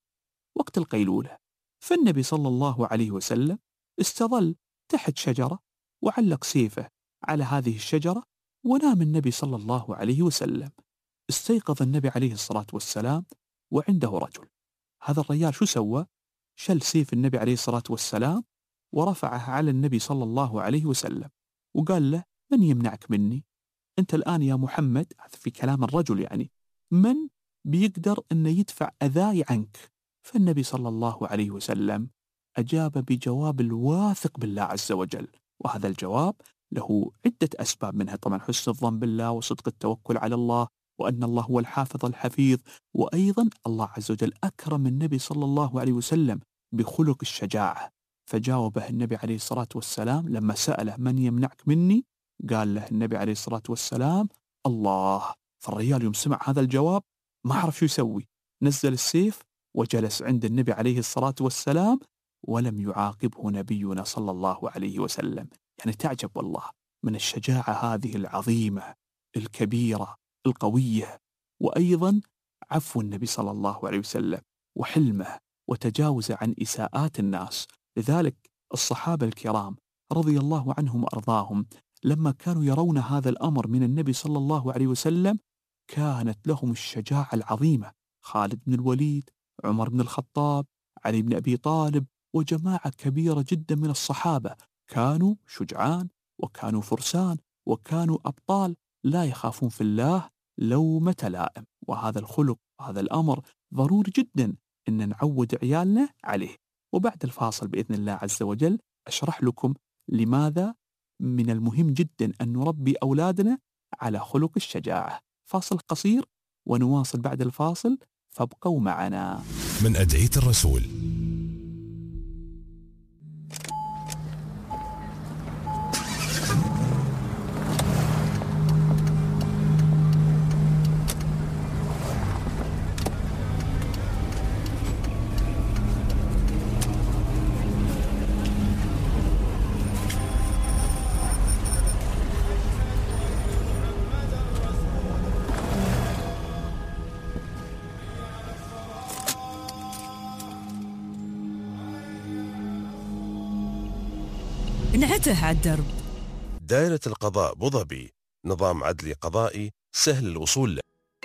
وقت القيلولة، فالنبي صلى الله عليه وسلم استظل تحت شجرة وعلق سيفه على هذه الشجرة، ونام النبي صلى الله عليه وسلم. استيقظ النبي عليه الصلاة والسلام وعنده رجل. هذا الرجال شو سوى؟ شل سيف النبي عليه الصلاة والسلام ورفعه على النبي صلى الله عليه وسلم، وقال له: من يمنعك مني؟ أنت الآن يا محمد، هذا في كلام الرجل يعني، من بيقدر أن يدفع أذاي عنك؟ فالنبي صلى الله عليه وسلم أجاب بجواب الواثق بالله عز وجل، وهذا الجواب له عدة أسباب، منها طبعا حسن الظن بالله وصدق التوكل على الله، وأن الله هو الحافظ الحفيظ، وأيضا الله عز وجل أكرم النبي صلى الله عليه وسلم بخلق الشجاعة. فجاوبه النبي عليه الصلاة والسلام لما سأله: من يمنعك مني؟ قال له النبي عليه الصلاة والسلام: الله. فالرجال يوم سمع هذا الجواب ما عرف شو يسوي، نزل السيف وجلس عند النبي عليه الصلاة والسلام، ولم يعاقبه نبينا صلى الله عليه وسلم. يعني تعجب والله من الشجاعة هذه العظيمة الكبيرة القوية، وأيضا عفو النبي صلى الله عليه وسلم وحلمه وتجاوزه عن إساءات الناس. لذلك الصحابة الكرام رضي الله عنهم وأرضاهم لما كانوا يرون هذا الأمر من النبي صلى الله عليه وسلم كانت لهم الشجاعة العظيمة. خالد بن الوليد، عمر بن الخطاب، علي بن أبي طالب، وجماعة كبيرة جدا من الصحابة كانوا شجعان وكانوا فرسان وكانوا أبطال لا يخافون في الله لومة لائم. وهذا الخلق وهذا الأمر ضروري جدا أن نعود عيالنا عليه. وبعد الفاصل بإذن الله عز وجل أشرح لكم لماذا من المهم جدا أن نربي أولادنا على خلق الشجاعة. فاصل قصير ونواصل بعد الفاصل، فابقوا معنا. من أدعية الرسول. انعته على الدرب. دائرة القضاء أبو ظبي، نظام عدلي قضائي سهل الوصول له.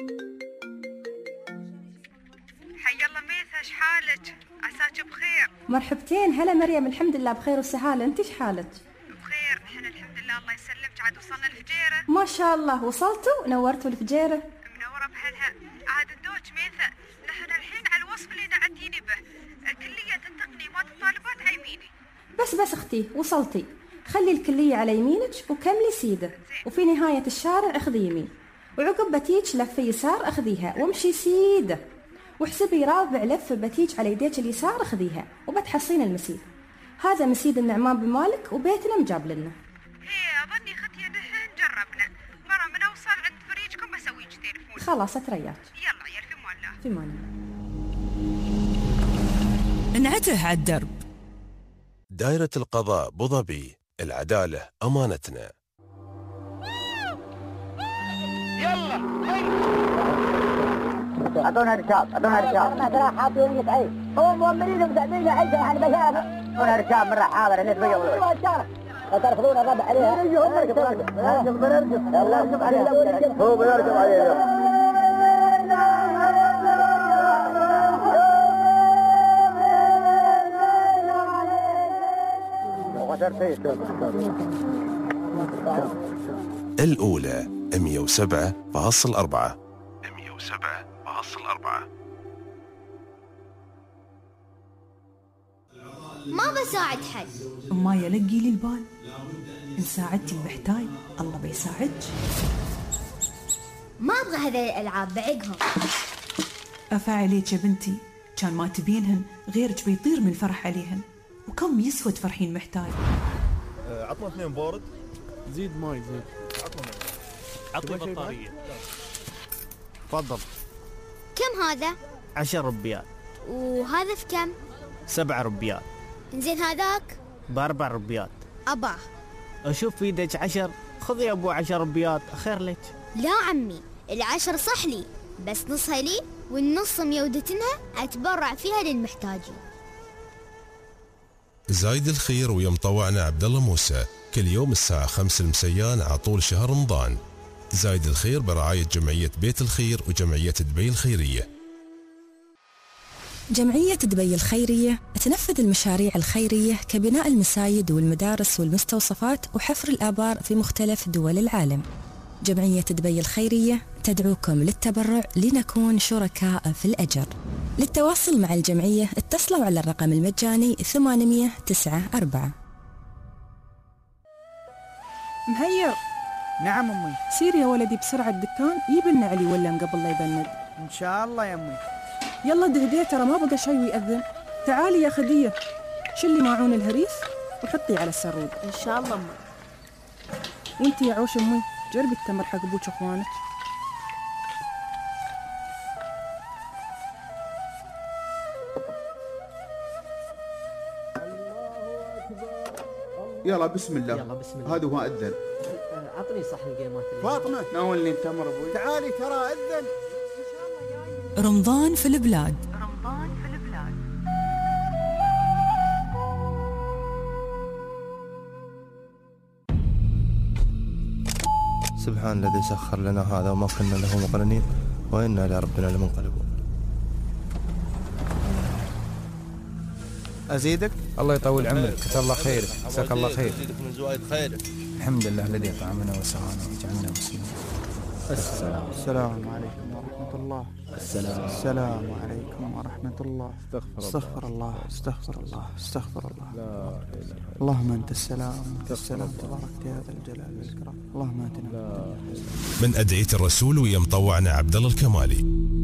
حي الله ميثا، ايش حالك؟ عساك بخير. مرحبتين، هلا مريم. الحمد لله بخير وسهالة، انت ايش حالك؟ بخير، نحن الحمد لله الله يسلمك. عاد وصلنا الفجيرة. ما شاء الله، وصلتوا؟ نورتوا الفجيرة. منورة بهلها. عاد الدوج ميثا، نحن الحين على الوصف اللي نعديني به، كلية التقنية مات الطالبات على يميني. بس بس اختي وصلتي، خلي الكلية على يمينك وكملي سيدة، وفي نهاية الشارع اخذي يمين، وعقب بتيج لفة يسار اخذيها وامشي سيدة، واحسبي رابع لفة بتيج على يديك اليسار اخذيها وبتحصين المسيد. هذا مسيد النعمان بن مالك وبيتنا مجاب لنا. هي اظني ختي نحن جربنا مرة من اوصل عند فريجكم بسويك تليفون. خلاص اترياك. يلا عيال في امان الله. في امان الله. انعته على الدرب. دائرة القضاء أبو ظبي، العدالة أمانتنا. يلا اعطونا ركاب، اعطونا ركاب. ما ترى حاطين عين، هو مؤمنين ومساعدين عيشه على بشاره. اعطونا ركاب من حاضر اللي تبيعوا. لا ترفضون الربع عليها. نرجف نرجف نرجف يلا نرجف عليها. هو بيرجف عليها. الأولى مئة وسبعة فاصل أربعة. مئة وسبعة فاصل أربعة. ما بساعد حد. ما يلقي لي البال، إن ساعدتي المحتاج الله بيساعدك. ما أبغى هذه الألعاب، بعقهم. أفا عليك يا بنتي، كان ما تبينهن غيرك بيطير من فرح عليهن. وكم يسوى تفرحين محتاج. عطنا اثنين بورد. زيد ماي زيد. عطنا عطني بطارية. تفضل. كم هذا؟ عشر ربيات. وهذا في كم؟ سبع ربيات. إنزين هذاك؟ بأربع ربيات. أباه. أشوف في يدك عشر، خذي يا أبو عشر ربيات خير لك. لا عمي، العشر صح لي، بس نصها لي والنص ميودتنها أتبرع فيها للمحتاجين. زايد الخير ويا مطوعنا عبد الله موسى، كل يوم الساعة خمسة المسيان على طول شهر رمضان. زايد الخير برعاية جمعية بيت الخير وجمعية دبي الخيرية. جمعية دبي الخيرية تنفذ المشاريع الخيرية كبناء المساجد والمدارس والمستوصفات وحفر الآبار في مختلف دول العالم. جمعية دبي الخيرية تدعوكم للتبرع لنكون شركاء في الأجر. للتواصل مع الجمعية اتصلوا على الرقم المجاني ثمانمئة وتسعة أربعة. مهير. نعم أمي. سير يا ولدي بسرعة الدكان، يبن علي ولا قبل لا يبند. إن شاء الله يا أمي. يلا دهديه، ترى ما بقى شيء ويأذن. تعالي يا خدية، شلي معون الهريس وحطي على السرود. إن شاء الله أمي. وانتي يا عوش أمي جربي التمر حق أبوك وأخوانك. يلا بسم الله. يلا بسم الله. هذا هو أذن. أعطني صحن قيمات. فاطمة ناولني التمر أبوي. تعالي ترى أذن. رمضان في البلاد. سبحان الذي سخر لنا هذا وما كنا له مقرنين وإنا إلى ربنا لمنقلبون. أزيدك؟ الله يطول عمرك، كتب الله خيرك، جزاك الله خير. أزيدك من زوايد خيرك. الحمد لله الذي أطعمنا وسقانا وجعلنا مسلمين. السلام السلام عليكم ورحمة الله. السلام السلام عليكم ورحمة الله. استغفر الله استغفر الله استغفر الله. لا اللهم أنت السلام أنت السلام تبارك يا ذا الجلال والإكرام. اللهم آتنا من أدعية الرسول ويا مطوعنا عبد الله الكمالي.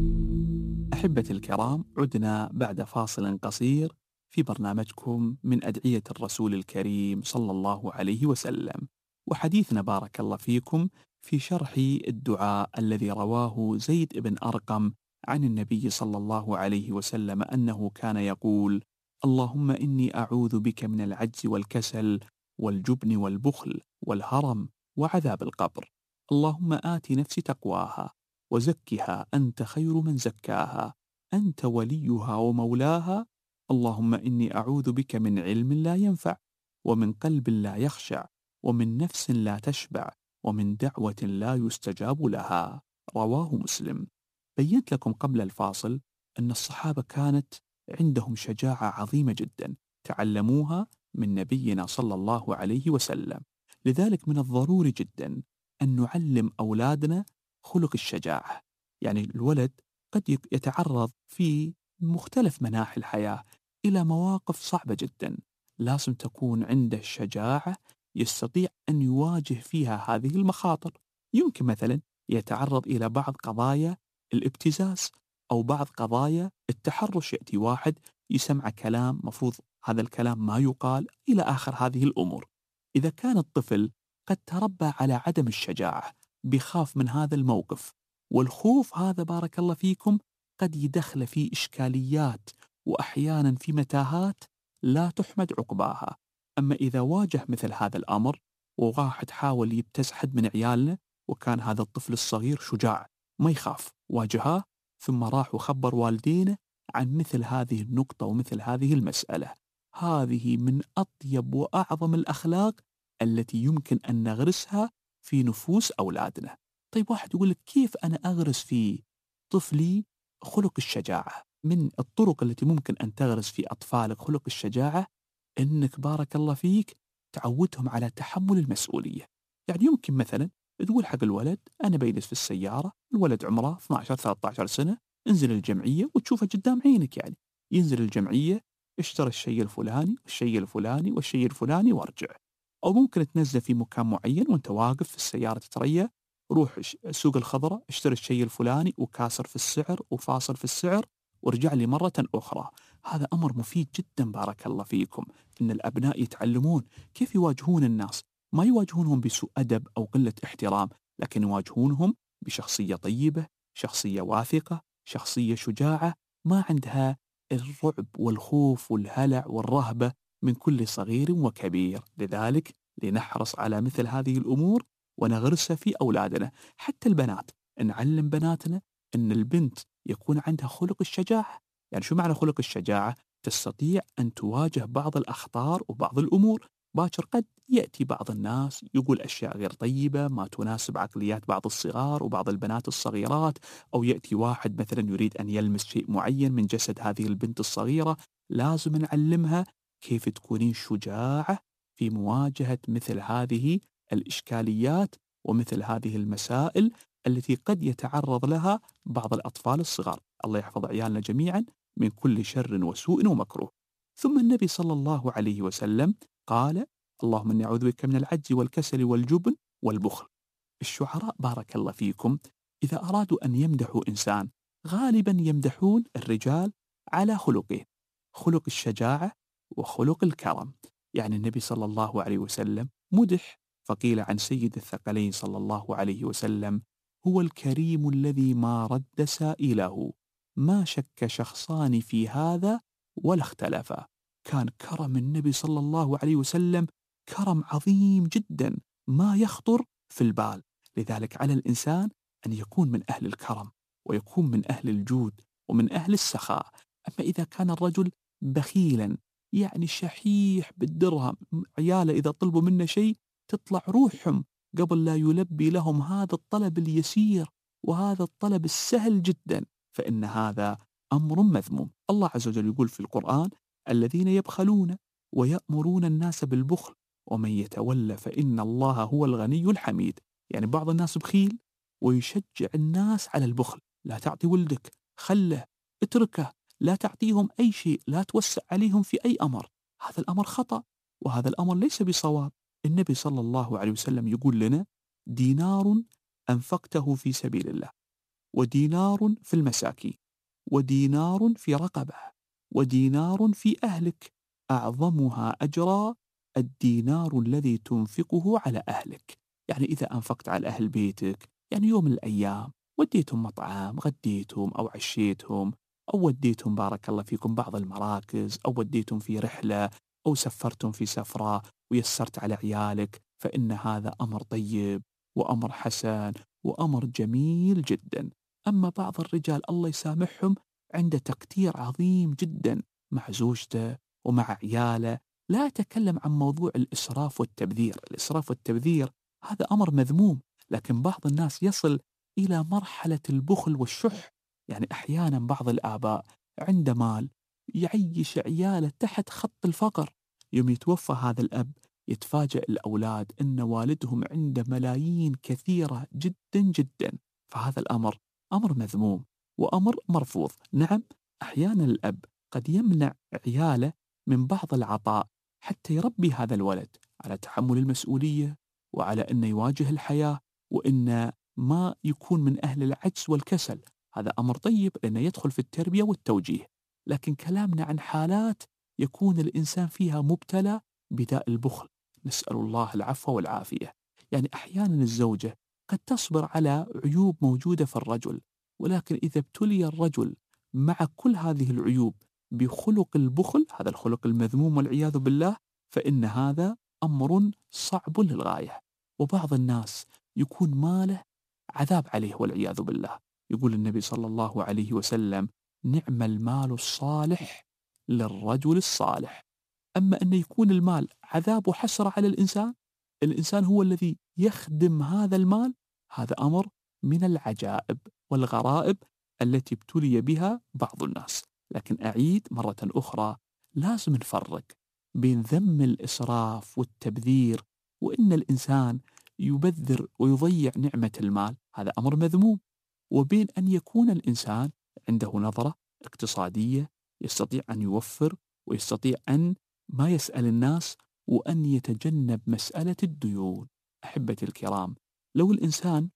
أحبتي الكرام، عدنا بعد فاصل قصير في برنامجكم من أدعية الرسول الكريم صلى الله عليه وسلم، وحديثنا بارك الله فيكم في شرح الدعاء الذي رواه زيد بن أرقم عن النبي صلى الله عليه وسلم أنه كان يقول: اللهم إني أعوذ بك من العجز والكسل والجبن والبخل والهرم وعذاب القبر. اللهم آت نفسي تقواها وزكها أنت خير من زكاها أنت وليها ومولاها. اللهم إني أعوذ بك من علم لا ينفع ومن قلب لا يخشع ومن نفس لا تشبع ومن دعوة لا يستجاب لها. رواه مسلم. بينت لكم قبل الفاصل أن الصحابة كانت عندهم شجاعة عظيمة جدا تعلموها من نبينا صلى الله عليه وسلم. لذلك من الضروري جدا أن نعلم أولادنا خلق الشجاعة. يعني الولد قد يتعرض في مختلف مناحي الحياة إلى مواقف صعبة جدا، لازم تكون عنده الشجاعة يستطيع أن يواجه فيها هذه المخاطر. يمكن مثلا يتعرض إلى بعض قضايا الابتزاز أو بعض قضايا التحرش، يأتي واحد يسمع كلام مفروض هذا الكلام ما يقال إلى آخر هذه الأمور. إذا كان الطفل قد تربى على عدم الشجاعة بخاف من هذا الموقف، والخوف هذا بارك الله فيكم قد يدخل في إشكاليات وأحيانا في متاهات لا تحمد عقباها. أما إذا واجه مثل هذا الأمر وواحد حاول يبتز حد من عيالنا وكان هذا الطفل الصغير شجاع ما يخاف، واجهاه ثم راح وخبر والدينه عن مثل هذه النقطة ومثل هذه المسألة، هذه من أطيب وأعظم الأخلاق التي يمكن أن نغرسها في نفوس أولادنا. طيب واحد يقول لك كيف أنا أغرس في طفلي خلق الشجاعة؟ من الطرق التي ممكن أن تغرس في أطفالك خلق الشجاعة إنك بارك الله فيك تعودهم على تحمل المسؤولية. يعني يمكن مثلا تقول حق الولد أنا بيجلس في السيارة، الولد عمره اثني عشر ثلاثة عشر سنة، انزل الجمعية وتشوفه قدام عينك، يعني ينزل الجمعية اشتري الشيء الفلاني والشيء الفلاني والشيء الفلاني وارجع. أو ممكن تنزل في مكان معين وانت واقف في السيارة تتريا، روح سوق الخضرة اشتري الشيء الفلاني وكاسر في السعر وفاصل في السعر وارجع لي مرة أخرى. هذا أمر مفيد جدا بارك الله فيكم، إن الأبناء يتعلمون كيف يواجهون الناس، ما يواجهونهم بسوء أدب أو قلة احترام، لكن يواجهونهم بشخصية طيبة، شخصية واثقة، شخصية شجاعة ما عندها الرعب والخوف والهلع والرهبة من كل صغير وكبير. لذلك لنحرص على مثل هذه الأمور ونغرسها في أولادنا. حتى البنات نعلم بناتنا أن البنت يكون عندها خلق الشجاعة. يعني شو معنى خلق الشجاعة؟ تستطيع أن تواجه بعض الأخطار وبعض الأمور. باكر قد يأتي بعض الناس يقول أشياء غير طيبة ما تناسب عقليات بعض الصغار وبعض البنات الصغيرات، أو يأتي واحد مثلا يريد أن يلمس شيء معين من جسد هذه البنت الصغيرة. لازم نعلمها كيف تكونين شجاعة في مواجهة مثل هذه الإشكاليات ومثل هذه المسائل التي قد يتعرض لها بعض الأطفال الصغار. الله يحفظ عيالنا جميعا من كل شر وسوء ومكروه. ثم النبي صلى الله عليه وسلم قال: اللهم إني أعوذ بك من العجز والكسل والجبن والبخل. الشعراء بارك الله فيكم إذا أرادوا أن يمدحوا إنسان غالبا يمدحون الرجال على خلقين: خلق الشجاعة وخلق الكرم. يعني النبي صلى الله عليه وسلم مدح فقيل عن سيد الثقلين صلى الله عليه وسلم: هو الكريم الذي ما رد سائله، ما شك شخصان في هذا ولا اختلفا. كان كرم النبي صلى الله عليه وسلم كرم عظيم جدا ما يخطر في البال. لذلك على الإنسان أن يكون من أهل الكرم، ويكون من أهل الجود ومن أهل السخاء. أما إذا كان الرجل بخيلا يعني شحيح بالدرهم، عياله إذا طلبوا منه شيء تطلع روحهم قبل لا يلبي لهم هذا الطلب اليسير وهذا الطلب السهل جدا، فإن هذا أمر مذموم. الله عز وجل يقول في القرآن: الذين يبخلون ويأمرون الناس بالبخل ومن يتولى فإن الله هو الغني الحميد. يعني بعض الناس بخيل ويشجع الناس على البخل، لا تعطي ولدك، خله، اتركه، لا تعطيهم أي شيء، لا توسع عليهم في أي أمر. هذا الأمر خطأ وهذا الأمر ليس بصواب. النبي صلى الله عليه وسلم يقول لنا: دينار أنفقته في سبيل الله، ودينار في المساكين، ودينار في رقبة، ودينار في أهلك، أعظمها أجرا الدينار الذي تنفقه على أهلك. يعني إذا أنفقت على أهل بيتك، يعني يوم من الأيام وديتهم مطعم، غديتهم أو عشيتهم، أو وديتهم بارك الله فيكم بعض المراكز، أو وديتهم في رحلة، أو سفرتم في سفرة ويسرت على عيالك، فإن هذا أمر طيب وأمر حسن وأمر جميل جدا. أما بعض الرجال الله يسامحهم عنده تقتير عظيم جدا مع زوجته ومع عياله. لا أتكلم عن موضوع الإسراف والتبذير، الإسراف والتبذير هذا أمر مذموم، لكن بعض الناس يصل إلى مرحلة البخل والشح. يعني أحيانا بعض الآباء عنده مال يعيش عياله تحت خط الفقر، يوم يتوفى هذا الأب يتفاجأ الأولاد أن والدهم عنده ملايين كثيرة جدا جدا. فهذا الأمر أمر مذموم وأمر مرفوض. نعم، أحيانا الأب قد يمنع عياله من بعض العطاء حتى يربي هذا الولد على تحمل المسؤولية وعلى أن يواجه الحياة، وأن ما يكون من أهل العجز والكسل. هذا أمر طيب لأنه يدخل في التربية والتوجيه. لكن كلامنا عن حالات يكون الإنسان فيها مبتلى بداء البخل، نسأل الله العفو والعافية. يعني أحيانا الزوجة قد تصبر على عيوب موجودة في الرجل، ولكن إذا ابتلي الرجل مع كل هذه العيوب بخلق البخل، هذا الخلق المذموم والعياذ بالله، فإن هذا أمر صعب للغاية. وبعض الناس يكون ماله عذاب عليه والعياذ بالله. يقول النبي صلى الله عليه وسلم: نعم المال الصالح للرجل الصالح. أما أن يكون المال عذاب وحسرة على الإنسان، الإنسان هو الذي يخدم هذا المال، هذا أمر من العجائب والغرائب التي ابتلي بها بعض الناس. لكن أعيد مرة أخرى، لازم نفرق بين ذم الإسراف والتبذير وإن الإنسان يبذر ويضيع نعمة المال، هذا أمر مذموم، وبين أن يكون الإنسان عنده نظرة اقتصادية، يستطيع أن يوفر ويستطيع أن ما يسأل الناس وأن يتجنب مسألة الديون. أحبتي الكرام، لو الإنسان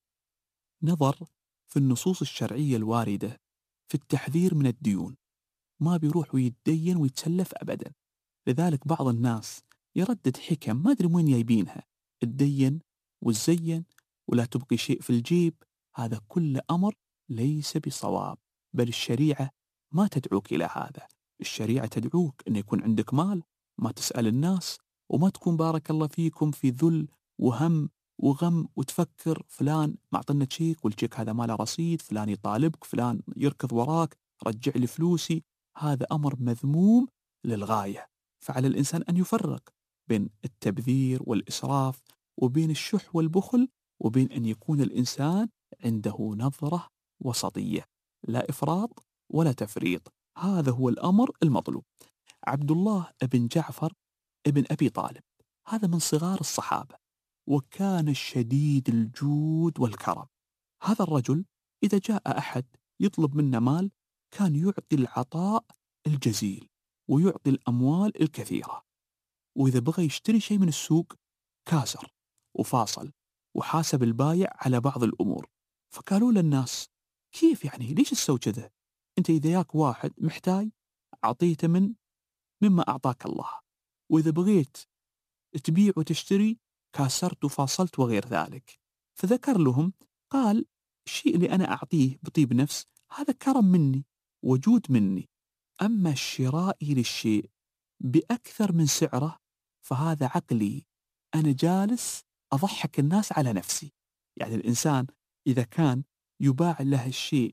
نظر في النصوص الشرعية الواردة في التحذير من الديون ما بيروح ويتدين ويتسلف أبدا. لذلك بعض الناس يردد حكم ما أدري وين جايبينها: الدين والزين ولا تبقي شيء في الجيب. هذا كل أمر ليس بصواب، بل الشريعة ما تدعوك إلى هذا. الشريعة تدعوك أن يكون عندك مال، ما تسأل الناس، وما تكون بارك الله فيكم في ذل وهم وغم وتفكر فلان معطلنا تشيك والتشيك هذا ما له رصيد، فلان يطالبك، فلان يركض وراك، رجع لي فلوسي. هذا أمر مذموم للغاية. فعلى الإنسان أن يفرق بين التبذير والإسراف، وبين الشح والبخل، وبين أن يكون الإنسان عنده نظرة وسطية، لا إفراط ولا تفريط. هذا هو الأمر المطلوب. عبد الله بن جعفر ابن أبي طالب هذا من صغار الصحابة، وكان شديد الجود والكرم. هذا الرجل إذا جاء أحد يطلب منه مال كان يعطي العطاء الجزيل ويعطي الأموال الكثيرة، وإذا بغى يشتري شيء من السوق كاسر وفاصل وحاسب البايع على بعض الأمور. فقالوا للناس: كيف يعني؟ ليش تسوي كذا؟ أنت إذا ياك واحد محتاج أعطيته من مما أعطاك الله، وإذا بغيت تبيع وتشتري كاسرت وفاصلت وغير ذلك. فذكر لهم قال: الشيء اللي أنا أعطيه بطيب نفس هذا كرم مني وجود مني، أما شرائي للشيء بأكثر من سعره فهذا عقلي، أنا جالس أضحك الناس على نفسي. يعني الإنسان إذا كان يباع له الشيء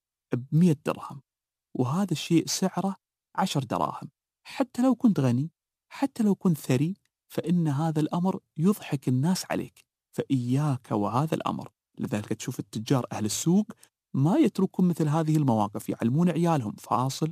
بمئة درهم وهذا الشيء سعره عشر دراهم، حتى لو كنت غني، حتى لو كنت ثري، فإن هذا الأمر يضحك الناس عليك، فإياك وهذا الأمر. لذلك تشوف التجار أهل السوق ما يتركون مثل هذه المواقف، يعلمون عيالهم فاصل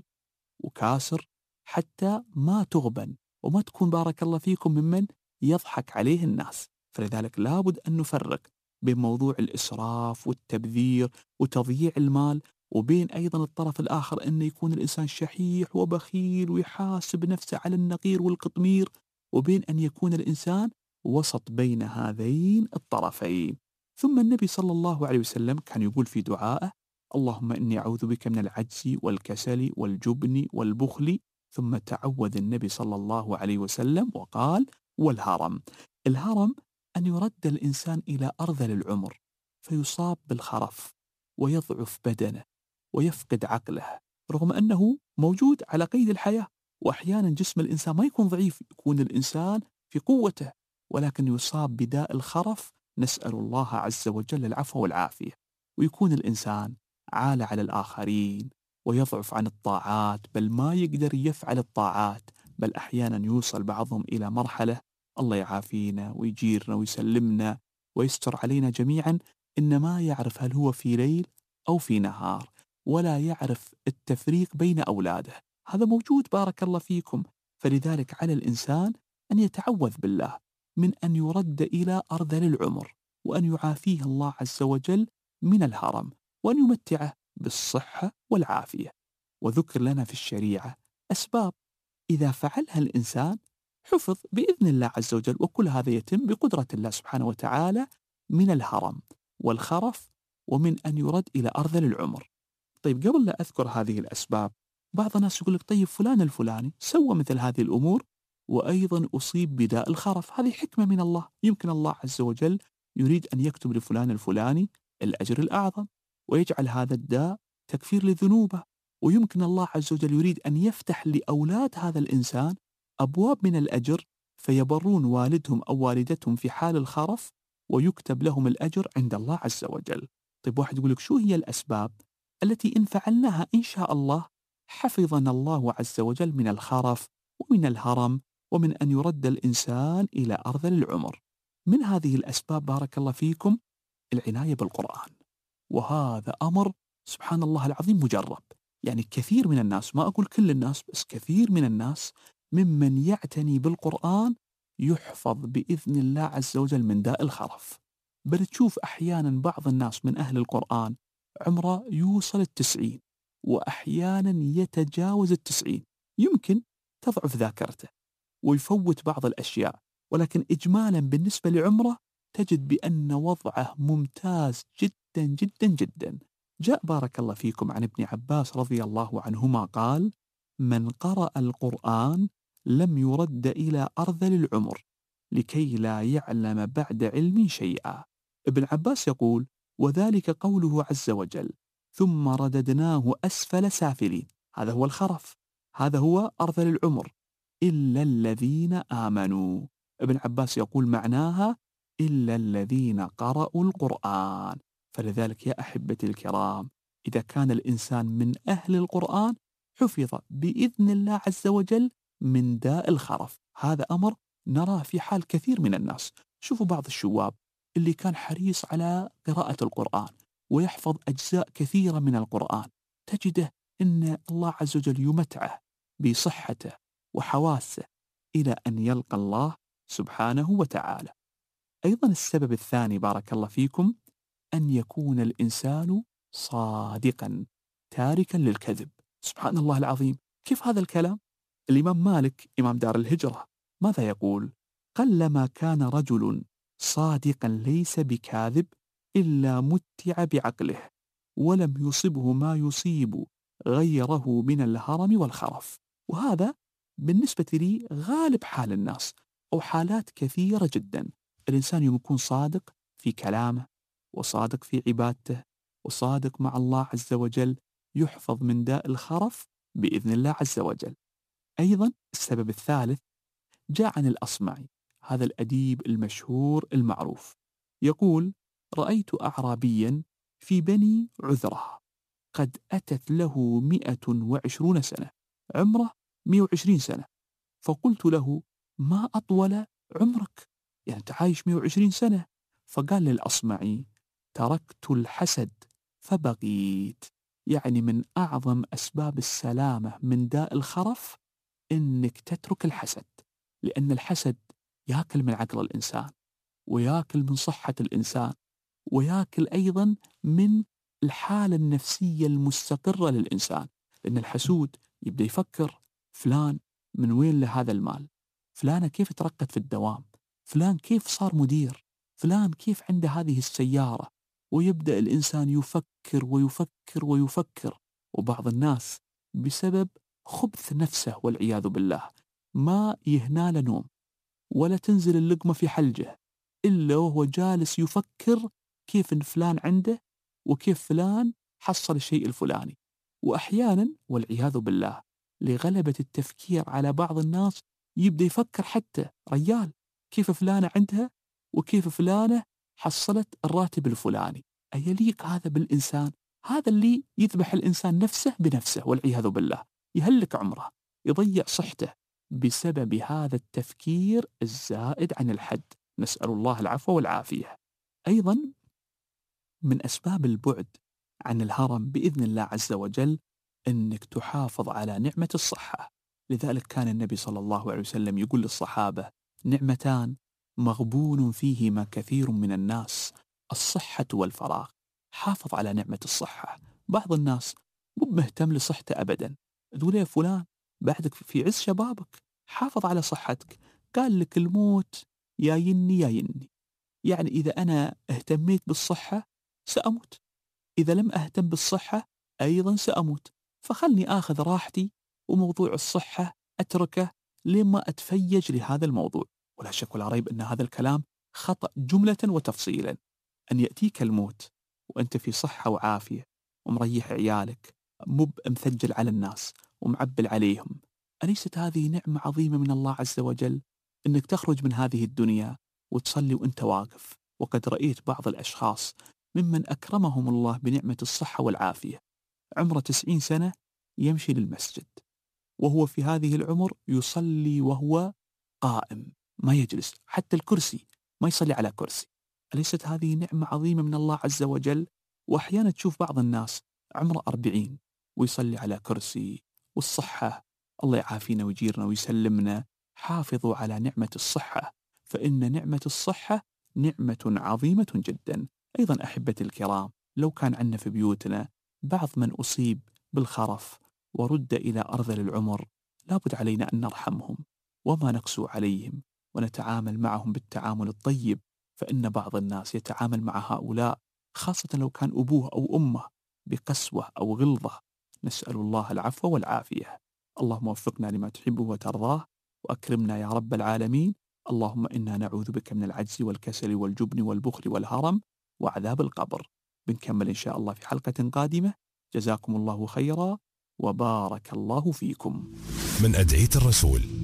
وكاسر حتى ما تغبن وما تكون بارك الله فيكم ممن يضحك عليه الناس. فلذلك لابد أن نفرق بين موضوع الإسراف والتبذير وتضييع المال، وبين أيضا الطرف الآخر أن يكون الإنسان شحيح وبخيل ويحاسب نفسه على النقير والقطمير، وبين أن يكون الإنسان وسط بين هذين الطرفين. ثم النبي صلى الله عليه وسلم كان يقول في دعائه: اللهم إني أعوذ بك من العجز والكسل والجبن والبخل. ثم تعوذ النبي صلى الله عليه وسلم وقال: والهرم. الهرم أن يرد الإنسان إلى أرذل العمر فيصاب بالخرف ويضعف بدنه ويفقد عقله، رغم أنه موجود على قيد الحياة. وأحيانا جسم الإنسان ما يكون ضعيف، يكون الإنسان في قوته، ولكن يصاب بداء الخرف، نسأل الله عز وجل العفو والعافية. ويكون الإنسان عالة على الآخرين ويضعف عن الطاعات، بل ما يقدر يفعل الطاعات، بل أحيانا يوصل بعضهم إلى مرحلة، الله يعافينا ويجيرنا ويسلمنا ويستر علينا جميعا، إن ما يعرف هل هو في ليل أو في نهار، ولا يعرف التفريق بين أولاده. هذا موجود بارك الله فيكم. فلذلك على الإنسان أن يتعوذ بالله من أن يرد إلى أرذل العمر، وأن يعافيه الله عز وجل من الهرم، وأن يمتعه بالصحة والعافية. وذكر لنا في الشريعة أسباب إذا فعلها الإنسان حفظ بإذن الله عز وجل، وكل هذا يتم بقدرة الله سبحانه وتعالى، من الهرم والخرف ومن أن يرد إلى أرذل العمر. طيب قبل لا أذكر هذه الأسباب، بعض الناس يقول لك طيب فلان الفلاني سوى مثل هذه الأمور وأيضا أصيب بداء الخرف، هذه حكمة من الله. يمكن الله عز وجل يريد أن يكتب لفلان الفلاني الأجر الأعظم ويجعل هذا الداء تكفير لذنوبه، ويمكن الله عز وجل يريد أن يفتح لأولاد هذا الإنسان أبواب من الأجر فيبرون والدهم أو والدتهم في حال الخرف ويكتب لهم الأجر عند الله عز وجل. طيب واحد يقول لك شو هي الأسباب التي إن فعلناها إن شاء الله حفظنا الله عز وجل من الخرف ومن الهرم ومن أن يرد الإنسان إلى أرذل العمر؟ من هذه الأسباب بارك الله فيكم العناية بالقرآن، وهذا أمر سبحان الله العظيم مجرب. يعني كثير من الناس، ما أقول كل الناس، بس كثير من الناس ممن يعتني بالقرآن يحفظ بإذن الله عز وجل من داء الخرف. بل تشوف أحيانا بعض الناس من أهل القرآن عمره يوصل التسعين، وأحيانا يتجاوز التسعين، يمكن تضعف ذاكرته ويفوت بعض الأشياء، ولكن إجمالا بالنسبة لعمره تجد بأن وضعه ممتاز جدا جدا جدا. جاء بارك الله فيكم عن ابن عباس رضي الله عنهما قال: من قرأ القرآن لم يرد إلى أرذل العمر لكي لا يعلم بعد علم شيئا. ابن عباس يقول: وذلك قوله عز وجل: ثم رددناه أسفل سافلين. هذا هو الخرف، هذا هو أرذل العمر، إلا الذين آمنوا. ابن عباس يقول معناها إلا الذين قرأوا القرآن. فلذلك يا أحبتي الكرام، إذا كان الإنسان من أهل القرآن حفظ بإذن الله عز وجل من داء الخرف. هذا أمر نراه في حال كثير من الناس. شوفوا بعض الشواب اللي كان حريص على قراءة القرآن ويحفظ أجزاء كثيرة من القرآن، تجده إن الله عز وجل يمتعه بصحته وحواسه إلى أن يلقى الله سبحانه وتعالى. أيضا السبب الثاني بارك الله فيكم أن يكون الإنسان صادقا تاركا للكذب. سبحان الله العظيم، كيف هذا الكلام؟ الإمام مالك إمام دار الهجرة ماذا يقول؟ قلما كان رجل صادقا ليس بكاذب إلا متع بعقله ولم يصبه ما يصيب غيره من الهرم والخرف. وهذا بالنسبة لي غالب حال الناس، أو حالات كثيرة جدا. الإنسان يكون صادق في كلامه وصادق في عبادته وصادق مع الله عز وجل، يحفظ من داء الخرف بإذن الله عز وجل. أيضا السبب الثالث جاء عن الأصمعي، هذا الأديب المشهور المعروف، يقول: رأيت أعرابيا في بني عذرة قد أتت له مئة وعشرون سنة، عمره مئة وعشرين سنة. فقلت له: ما أطول عمرك؟ يعني أنت عايش مئة وعشرين سنة. فقال للأصمعي: تركت الحسد فبغيت. يعني من أعظم أسباب السلامة من داء الخرف إنك تترك الحسد، لأن الحسد يأكل من عقل الإنسان، ويأكل من صحة الإنسان، ويأكل أيضا من الحالة النفسية المستقرة للإنسان. لأن الحسود يبدأ يفكر: فلان من وين له هذا المال؟ فلانة كيف ترقت في الدوام؟ فلان كيف صار مدير؟ فلان كيف عنده هذه السيارة؟ ويبدأ الإنسان يفكر ويفكر ويفكر. وبعض الناس بسبب خبث نفسه والعياذ بالله ما يهنال نوم ولا تنزل اللقمة في حلجه إلا وهو جالس يفكر كيف إن فلان عنده وكيف فلان حصل الشيء الفلاني. وأحيانا والعياذ بالله لغلبة التفكير على بعض الناس يبدأ يفكر حتى: ريال كيف فلانة عندها وكيف فلانة حصلت الراتب الفلاني. أيليق هذا بالإنسان؟ هذا اللي يذبح الإنسان نفسه بنفسه والعياذ بالله، يهلك عمره، يضيع صحته بسبب هذا التفكير الزائد عن الحد. نسأل الله العفو والعافية. أيضا من أسباب البعد عن الهرم بإذن الله عز وجل أنك تحافظ على نعمة الصحة. لذلك كان النبي صلى الله عليه وسلم يقول للصحابة: نعمتان مغبون فيهما كثير من الناس، الصحة والفراغ. حافظ على نعمة الصحة. بعض الناس مو مهتم لصحته أبدا. تقول: يا فلان بعدك في عز شبابك، حافظ على صحتك. قال لك الموت يا يني يا يني. يعني إذا أنا اهتميت بالصحة سأموت، إذا لم أهتم بالصحة أيضا سأموت. فخلني آخذ راحتي وموضوع الصحة أتركه لما أتفيج لهذا الموضوع. ولا شك ولا ريب أن هذا الكلام خطأ جملة وتفصيلا. أن يأتيك الموت وأنت في صحة وعافية ومريح عيالك، مب مثجل على الناس ومعبل عليهم، أليست هذه نعمة عظيمة من الله عز وجل؟ أنك تخرج من هذه الدنيا وتصلي وأنت واقف. وقد رأيت بعض الأشخاص ممن أكرمهم الله بنعمة الصحة والعافية عمره تسعين سنة يمشي للمسجد، وهو في هذه العمر يصلي وهو قائم، ما يجلس، حتى الكرسي ما يصلي على كرسي. أليست هذه نعمة عظيمة من الله عز وجل؟ وأحيانا تشوف بعض الناس عمره أربعين ويصلي على كرسي. والصحة الله يعافينا ويجيرنا ويسلمنا. حافظوا على نعمة الصحة، فإن نعمة الصحة نعمة عظيمة جدا. أيضا أحبتي الكرام، لو كان عندنا في بيوتنا بعض من أصيب بالخرف ورد إلى أرذل العمر، لابد علينا أن نرحمهم وما نقسو عليهم، ونتعامل معهم بالتعامل الطيب. فإن بعض الناس يتعامل مع هؤلاء خاصة لو كان أبوه أو أمه بقسوة أو غلظة. نسأل الله العفو والعافية. اللهم وفقنا لما تحبه وترضاه، وأكرمنا يا رب العالمين. اللهم إنا نعوذ بك من العجز والكسل والجبن والبخل والهرم وعذاب القبر. بنكمل إن شاء الله في حلقة قادمة. جزاكم الله خيرا وبارك الله فيكم. من أدعية الرسول